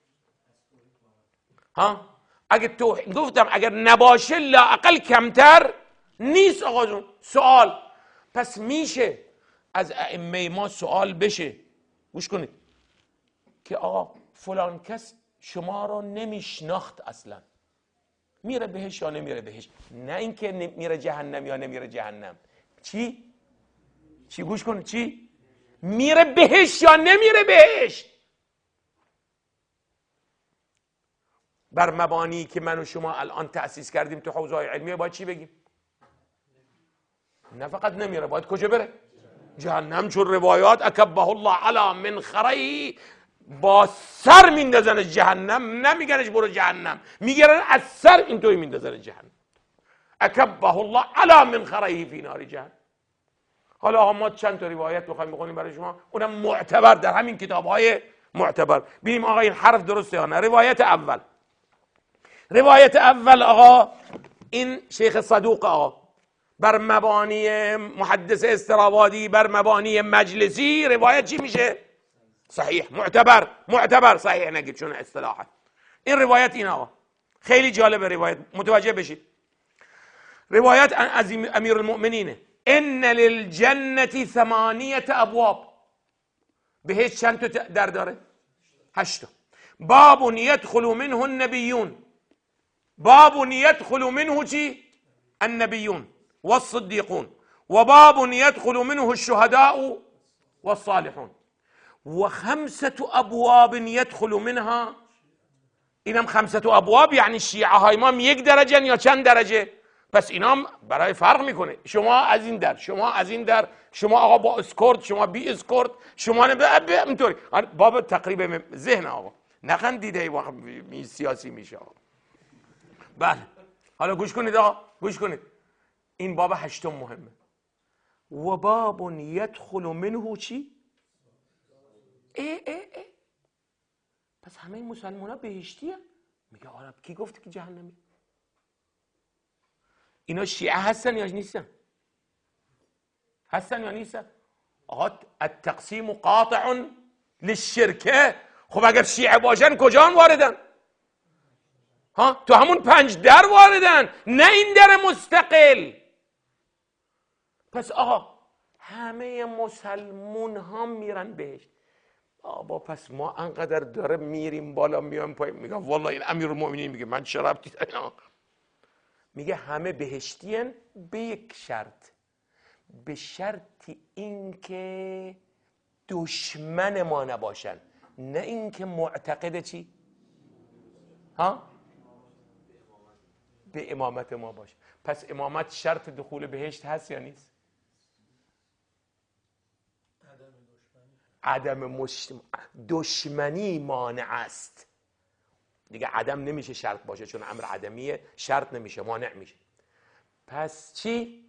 ها؟ اگه تو گفتم اگر نباشه لااقل کمتر نیست آقا جون. سوال، پس میشه از ائمه ما سوال بشه، گوش کنید، که آقا فلان کس شما رو نمیشناخت اصلا، میره بهش یا نمیره بهش؟ نه اینکه میره جهنم یا نمیره جهنم. چی؟ چی؟ گوش کن. چی؟ میره بهش یا نمیره بهش؟ بر مبانی که من و شما الان تأسیس کردیم تو حوزه های علمیه باید چی بگیم؟ نه فقط نمیره، باید کجا بره؟ جهنم. چون روایات اکبه الله علی منخره، با سر میندازن جهنم، نمیگنش برو جهنم، میگرن از سر اینطوری میندازن جهنم. اکبه الله علی منخره فی نار جهنم. حالا ما چند تا روایت میخوایم بخونیم برای شما، اونم معتبر در همین کتاب‌های معتبر. ببینیم آقا این حرف درسته یا نه. روایت اول، روایت اول آقا این شیخ صدوق آقا بر مبانی محدث استرابادی، بر مبانی مجلسی، روایت چی میشه؟ صحیح. معتبر. معتبر صحیح نگید چون اصطلاحا این روایت این آقا خیلی جالبه، روایت متوجه بشید. روایت از امیر المؤمنینه: ان للجنة ثمانیة ابواب. بهش چند تا در داره؟ هشتا. باب يدخل منه النبیون، باب يدخل منه چی؟ النبیون والصدیقون، و باب يدخل منه الشهداء والصالحون، و خمسة ابواب يدخل منها. اینم خمسة ابواب یعنی شیعه های ما یک درجه یا چند درجه؟ پس اینام برای فرق میکنه. شما از این در، شما از این در، شما آقا با اسکورت، شما بی اسکورت، شما اینطوری. باب تقریب ذهن آقا نخندید ای وقت سیاسی میشه آقا. بله حالا گوش کنید آقا، گوش کنید. این باب هشتم مهمه. و باب یدخل منه چی؟ ای ای ای پس همه مسلمان ها بهشتی هم؟ میگه آره. کی گفته که جهنمی؟ اینا شیعه هستن یا نیستن؟ هستن یا نیستن؟ آقا التقسیم قاطع للشرکه. خب اگر شیعه باشن کجا واردن؟ ها تو همون پنج در واردن، نه این در مستقل. پس آقا همه مسلمون ها میرن بهشت. آبا پس ما انقدر داره میریم بالا میایم پایین. میگم والله این امیرالمومنین میگه من چه ربطی دارم؟ میگه همه بهشتین به یک شرط، به شرطی اینکه دشمن ما نباشن، نه اینکه معتقد چی؟ ها؟ به امامت ما باشه. پس امامت شرط دخول بهشت هست یا نیست؟ عدم مش... دشمنی مانع است دیگه. عدم نمیشه شرط باشه، چون امر عدمیه شرط نمیشه، مانع میشه. پس چی؟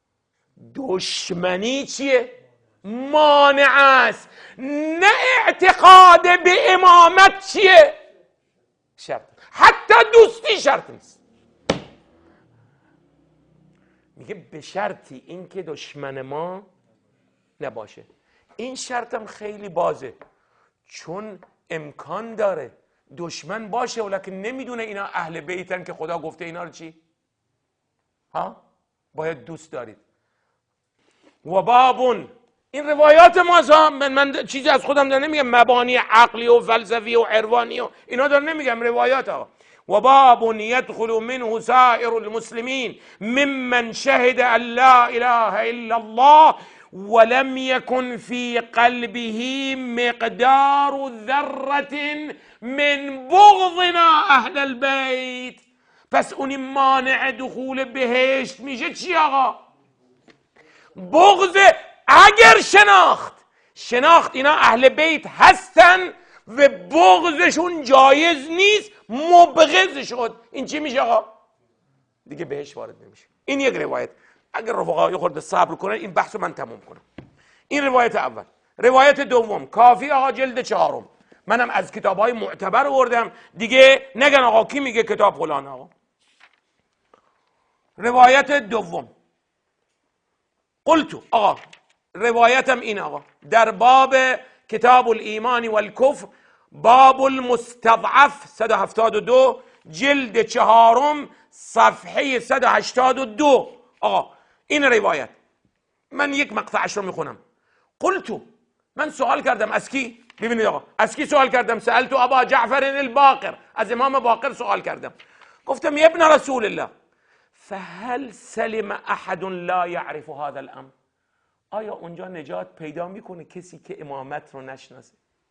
دشمنی چیه؟ مانع است. نه اعتقاد به امامت چیه؟ شرط. حتی دوستی شرط نیست. میگه به شرطی این که دشمن ما نباشه. این شرطم خیلی بازه، چون امکان داره دشمن باشه ولکن نمیدونه اینا اهل بیتن که خدا گفته اینا رو چی؟ ها؟ باید دوست دارید. و بابون، این روایات ماست، من, من چیزی از خودم دارم نمیگم، مبانی عقلی و فلسفی و عرفانی و اینا دارم نمیگم، روایات ها. و باب يدخل منه سائر المسلمین ممن شهد ان لا اله الا الله ولم يكن في قلبه مقدار ذرة من بغضنا اهل البيت. پس اونی مانع دخول بهشت میشه چی آقا؟ بغض. اگر شناخت شناخت اینا اهل بیت هستن و بغضشون جایز نیست، مبغض شد، این چی میشه آقا؟ دیگه بهشت وارد نمیشه. این یک روایت. اگر رفقا یه خورده صبر کنن این بحثو من تموم کنم. این روایت اول. روایت دوم کافی آقا جلد چهارم. منم از کتاب‌های معتبر آوردم دیگه، نگن آقا کی میگه کتاب فلان آقا. روایت دوم قلتو آقا، روایتم این آقا در باب کتاب الایمان والکفر، باب المستضعف صد و هفتاد و دو، جلد چهارم، صفحه صد و هشتاد و دو. آقا این روایت من یک مقطعش رو میخونم. قلتو، من سوال کردم از کی؟ ببینید آقا از کی سوال کردم؟ سألتو ابا جعفر الباقر، از امام باقر سوال کردم. گفتم ابن رسول الله فهل سلم احد لا يعرف هذا الامر؟ آیا اونجا نجات پیدا میکنه کسی که امامت رو نشناسه؟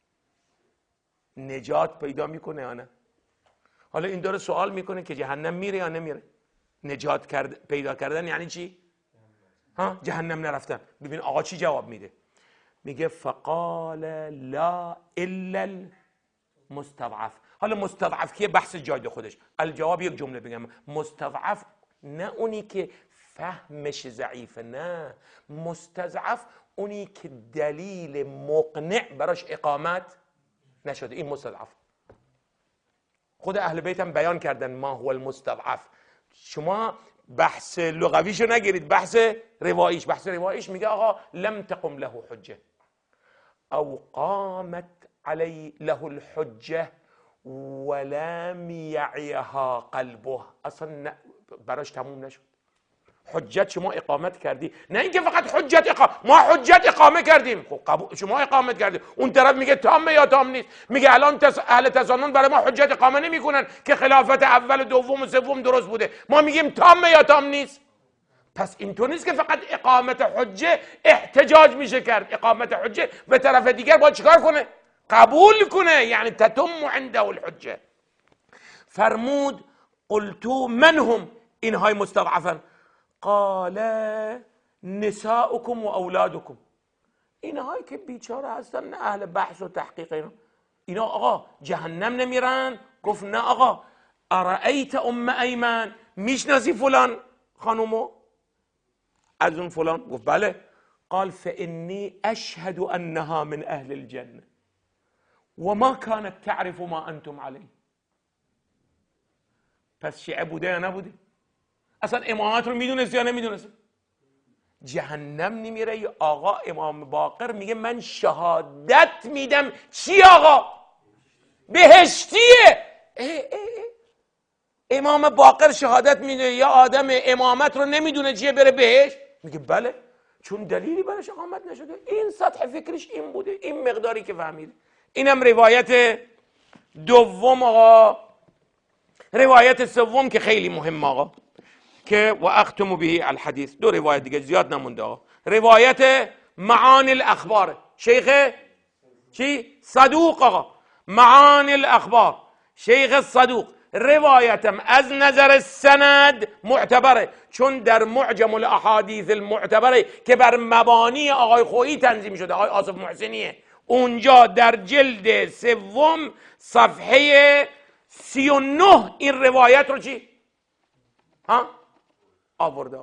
نجات پیدا میکنه یا نه؟ حالا این داره سوال میکنه که جهنم میره یا نمیره. نجات کرد پیدا کردن یعنی چی؟ ها جهنم نرفتن. ببین آقا چی جواب میده. میگه فقال لا الا المستضعف. حالا مستضعف کیه؟ بحث جای خودش. الجواب یک جمله بگم، مستضعف نه اونی که فهمش ضعیفه، نه، مستضعف اونی که دلیل مقنع براش اقامت نشده، این مستضعف. خود اهل بیت هم بیان کردن ما هو المستضعف. شما بحث لغویشو نگیرید، بحث رواییش. بحث رواییش میگه آقا لم تقم له حجه او قامت علی له الحجه ولم یعیها قلبه، اصلا براش تموم نشد. حجت شما اقامت کردی، نه اینکه فقط حجت اقامت، ما حجت اقامه کردیم. خب قبول، شما اقامت کردید، اون طرف میگه تامه یا تام نیست. میگه الان تس... اهل تسنن برای ما حجت اقامه نمیکنن که خلافت اول و دوم و سوم درست بوده، ما میگیم تامه یا تام نیست. پس اینطور نیست که فقط اقامت حجه احتجاج میشه کرد، اقامت حجه به طرف دیگر باید چیکار کنه؟ قبول کنه، یعنی تتم عنده الحجه. فرمود قلتو من هم اینهای مستضعفن؟ قال نساؤکم و اولادکم، اینهایی که بیچاره هستن، نه اهل بحث و تحقیق، اینا اینا آقا جهنم نمیرن؟ گفت نه آقا. ارأیت ام ایمن، میشناسی فلان خانومو از اون فلان؟ گفت بله. قال فانی اشهد انها من اهل الجنه وما كانت تعرف ما انتم علیه. پس شیعه بوده یا نبوده؟ اصلا امامت رو میدونست یا نمیدونست؟ جهنم نمیره. یا آقا امام باقر میگه من شهادت میدم. چی آقا؟ بهشتیه. اه اه اه. امام باقر شهادت میده یا آدم امامت رو نمیدونه چیه بره بهشت؟ میگه بله، چون دلیلی براش اقامت نشده. این سطح فکرش این بوده، این مقداری که فهمیده. اینم روایت دوم آقا. روایت سوم که خیلی مهم آقا، که و اختم به الحدیث، دو روایت دیگه زیاد نمونده آقا. روایت معانی الاخبار شیخ چی؟ صدوق آقا. معانی الاخبار شیخ صدوق، روایتم از نظر سند معتبره، چون در معجم الاحادیث المعتبره که بر مبانی آقای خویی تنظیم شده، آقای آصف محسنیه، اونجا در جلد سوم صفحه سی و نه این روایت رو چی؟ ها؟ آورده.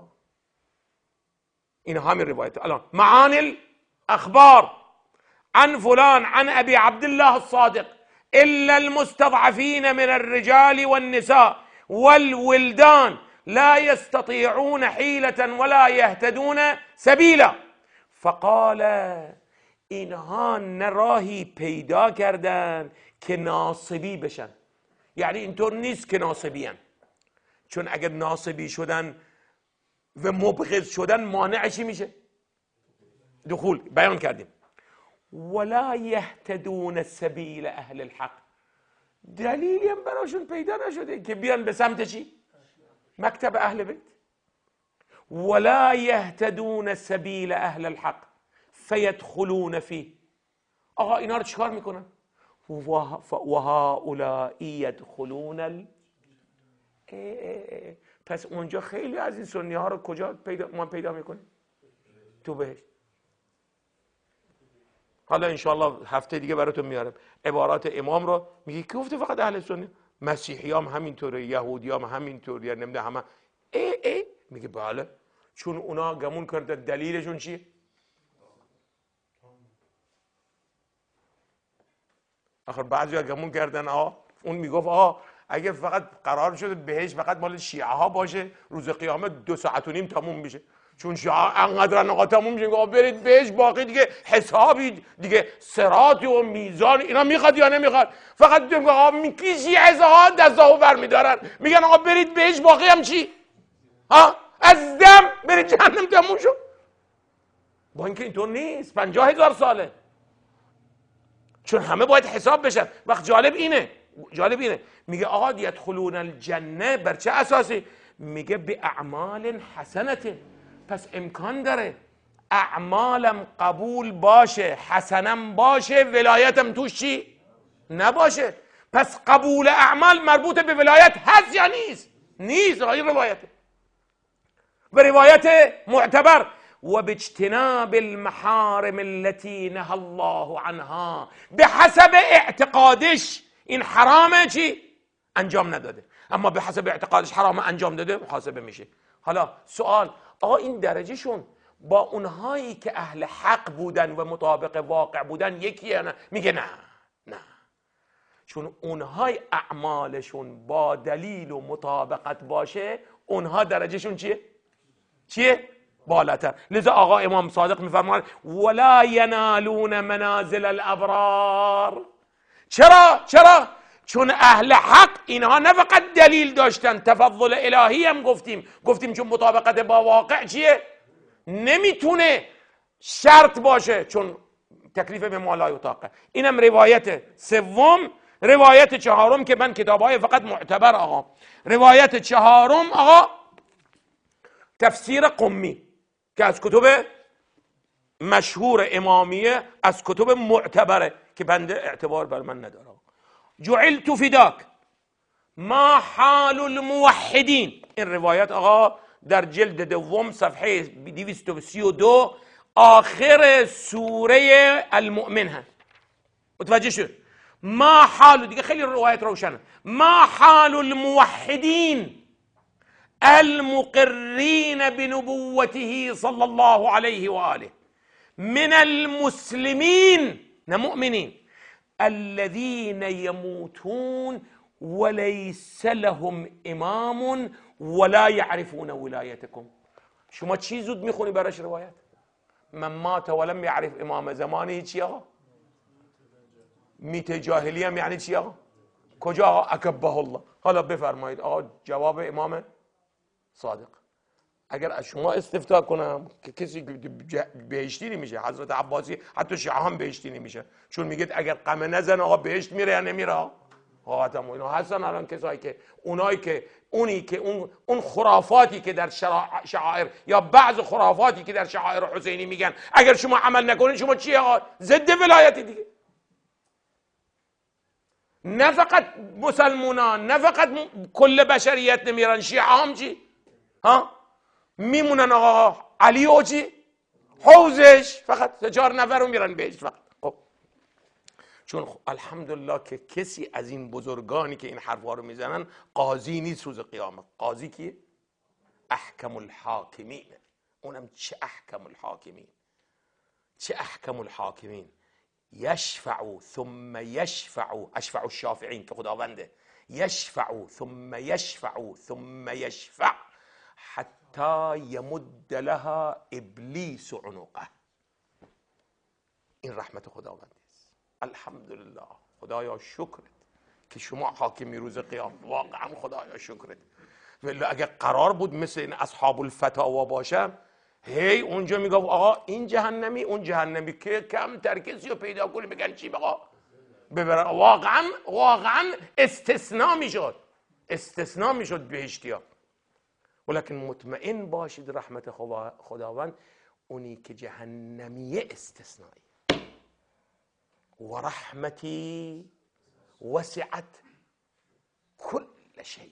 این همین روایت. الان معانی الاخبار عن فلان عن ابي عبد الله الصادق الا المستضعفين من الرجال والنساء والولدان لا يستطيعون حيلة ولا يهتدون سبيلا. فقال اینها نه راهی پیدا کردن که ناصبی بشن. یعنی اینطور نیست که ناصبی هن. چون اگر ناصبی شدن و مبغض شدن مانع چی میشه؟ دخول. بیان کردیم. ولا یهتدون سبیل اهل الحق، دلیلی هم براشون پیدا نشده که بیان به سمت چی؟ مکتب اهل بیت. ولا یهتدون سبیل اهل الحق فیدخلون فیه. آقا اینا رو چیکار میکنن؟ و هؤلاء یدخلون ال... پس اونجا خیلی از این سنی ها رو کجا پیدا ما پیدا میکنیم؟ تو بهشت. حالا انشاءالله هفته دیگه براتون میارم عبارات امام رو. میگه که گفته فقط اهل سنی؟ مسیحی هم همینطوره، یهودی هم همینطور، یا نمیده همه. ای ای میگه بله، چون اونا گمون کرده دلیلشون چیه؟ آخر بعضی ها گمون کردن آه اون میگفت آه اگه فقط قرار شده بهش فقط مال شیعه ها باشه، روز قیامت دو ساعت و نیم تموم میشه، چون شیعه انقدر آقا تموم میشه آقا برید بهش، باقی دیگه حسابی دیگه صراط و میزان اینا میخواد یا نمیخواد. فقط میگه آقا میکی شیعه ها دستاو برمیدارن میگن آقا برید بهش، باقی هم چی؟ ها از دم برید جهنم تموم شد. با اینکه اینطور نیست، پنجاه هزار ساله، چون همه باید حساب بشن. وقت جالب اینه جالب اینه میگه آقا یدخلون الجنه بر چه اساسی؟ میگه به اعمال حسنته. پس امکان داره اعمالم قبول باشه، حسنم باشه، ولایتم توش چی؟ نباشه. پس قبول اعمال مربوط به ولایت هست یا نیست؟ نیست. این روایته و روایت معتبر. و باجتناب المحارم التي نهى الله عنها، به حسب اعتقادش این حرامه چی؟ انجام نداده، اما به حسب اعتقادش حرامه انجام داده، محاسبه میشه. حالا سوال، آقا این درجه شون با اونهایی که اهل حق بودن و مطابق واقع بودن یکیه نه؟ میگه نه نه، چون اونهای اعمالشون با دلیل و مطابقت باشه اونها درجهشون چیه؟ چیه؟ بالاتر. لذا آقا امام صادق میفرماید ولا ینالون منازل الابرار. چرا؟ چرا؟ چون اهل حق اینها نه فقط دلیل داشتن، تفضل الهی هم گفتیم گفتیم چون مطابقت با واقع چیه؟ نمیتونه شرط باشه، چون تکلیف به ما لا یطاقه. اینم روایت سوم. روایت چهارم که من کتابای فقط معتبر آقا، روایت چهارم آقا تفسیر قمی که از کتب مشهور امامیه، از کتب معتبره که بنده اعتبار بر من نداره. جعلت فداک ما حال الموحدین. این روایت آقا در جلد دوم صفحه دویست و سی و دو آخر سوره المؤمن هست. متوجه شد؟ ما حال، دیگه خیلی روایت روشنه، ما حال الموحدین المقرین بنبوته صلی الله علیه و آله من المسلمین، نه مؤمنین، الذين يموتون وليس لهم امام ولا يعرفون ولایتكم. شما چی زود میخونی براش روایت؟ من مات ولم يعرف امام زمانه چی آقا؟ میت جاهلی هم یعنی چی آقا؟ کجا آقا؟ اکبه الله. حالا بفرمایید آقا جواب امام صادق. اگر از شما استفتاء کنم که کسی بهشتی نمیشه، حضرت عباسی حتی شیعه هم بهشتی نمیشه، چون میگید اگر غم نزن آقا بهشت میره یا نمیره؟ آقا تمام اینا هستن الان کسایی که اونایی که اونی که اون اون خرافاتی که در شعائر یا بعض خرافاتی که در شعائر حسینی میگن اگر شما عمل نکنید شما چی آقا؟ ضد ولایتی دیگه. نه فقط مسلمانان، نه فقط کل بشریت نمیرن، شیعه هم چی؟ ها؟ میمونن آقا علی و چی؟ حوزش، فقط سه چهار نفر رو میرن بهش فقط. خب چون الحمدلله که کسی از این بزرگانی که این حرفا رو میزنن قاضی نیست روز قیامت. قاضی کیه؟ احکم الحاکمین. اونم چه احکم الحاکمین، چه احکم الحاکمین. یشفع ثم یشفع، اشفع الشافعین که خداونده، یشفع ثم یشفع ثم یشفع حتی یمد لها ابلیس عنقه. این رحمت خداوند است. الحمدلله. خدایا شکرت که شما حاکمی روز قیامت. واقعا خدایا شکرت. ولی اگه قرار بود مثل این اصحاب الفتاوا باشم، هی اونجا میگفت آقا این جهنمی اون جهنمی، که کم تر کسی رو پیدا کنی بگن چی بقا ببرن. واقعا واقعا استثناء میشد، استثناء میشد بهشتیا. ولكن مطمئن باشید رحمت خداوند اونی که جهنمیه استثنایی. و رحمتی وسعت کل شیء.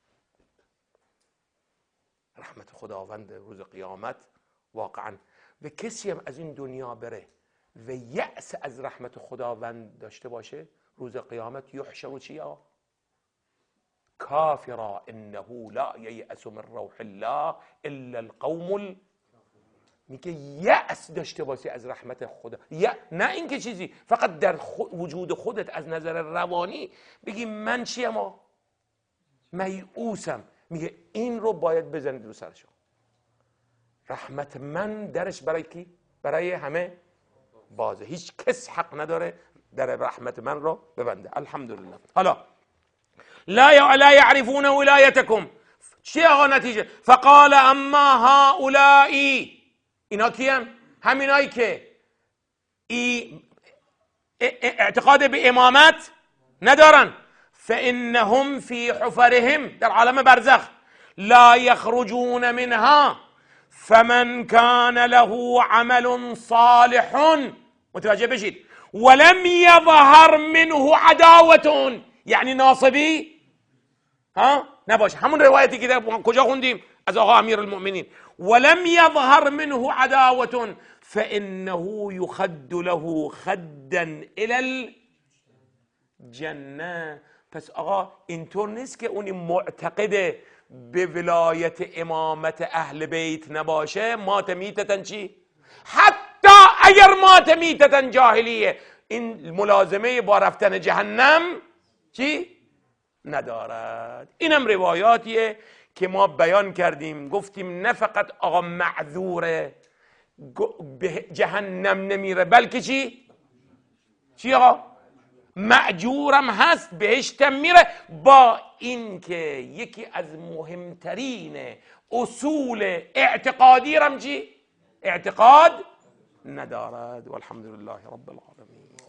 رحمت خداوند روز قیامت واقعا. و کسی هم از این دنیا بره و یأس از رحمت خداوند داشته باشه، روز قیامت یحشر چیا؟ کافرا انه لا ییأس من روح الله الا القوم ال... میگه یأس داشته باشی از رحمت خدا. یا نه اینکه چیزی فقط در خود وجود خودت از نظر روانی بگی من چیم؟ میؤوسم. میگه این رو باید بزنید رو سرشون. رحمت من درش برای کی؟ برای همه بازه. هیچ کس حق نداره در رحمت من رو ببنده. الحمدلله. حالا لا لا يعرفون ولایتکم. چی آقا نتیجه؟ فقال اما هؤلائی، اینا کیان؟ همینایی که ای اعتقاد به امامت ندارن. فانهم فی حفرهم، در عالم برزخ، لا یخرجون منها فمن کان له عمل صالح، متوجه بشید، ولم یظهر منه عداوة، یعنی ناصبی ها نباشه. همون روایتی که در کجا خوندیم از آقا امیرالمؤمنین، ولم یظهر منه عداوة فانه یخد له خدا الی الجنه. پس آقا اینطور نیست که اونی معتقد به ولایت امامت اهل بیت نباشه مات میتتن چی؟ حتی اگر مات میتتن جاهلیه، این ملازمه با رفتن جهنم چی؟ ندارد. اینم روایاتیه که ما بیان کردیم، گفتیم نه فقط آقا معذوره به جهنم نمیره، بلکه چی؟ چی آقا؟ مأجورم هست، بهشتم میره، با اینکه یکی از مهمترین اصول اعتقادی رم چی؟ اعتقاد ندارد. والحمد لله رب العالمین.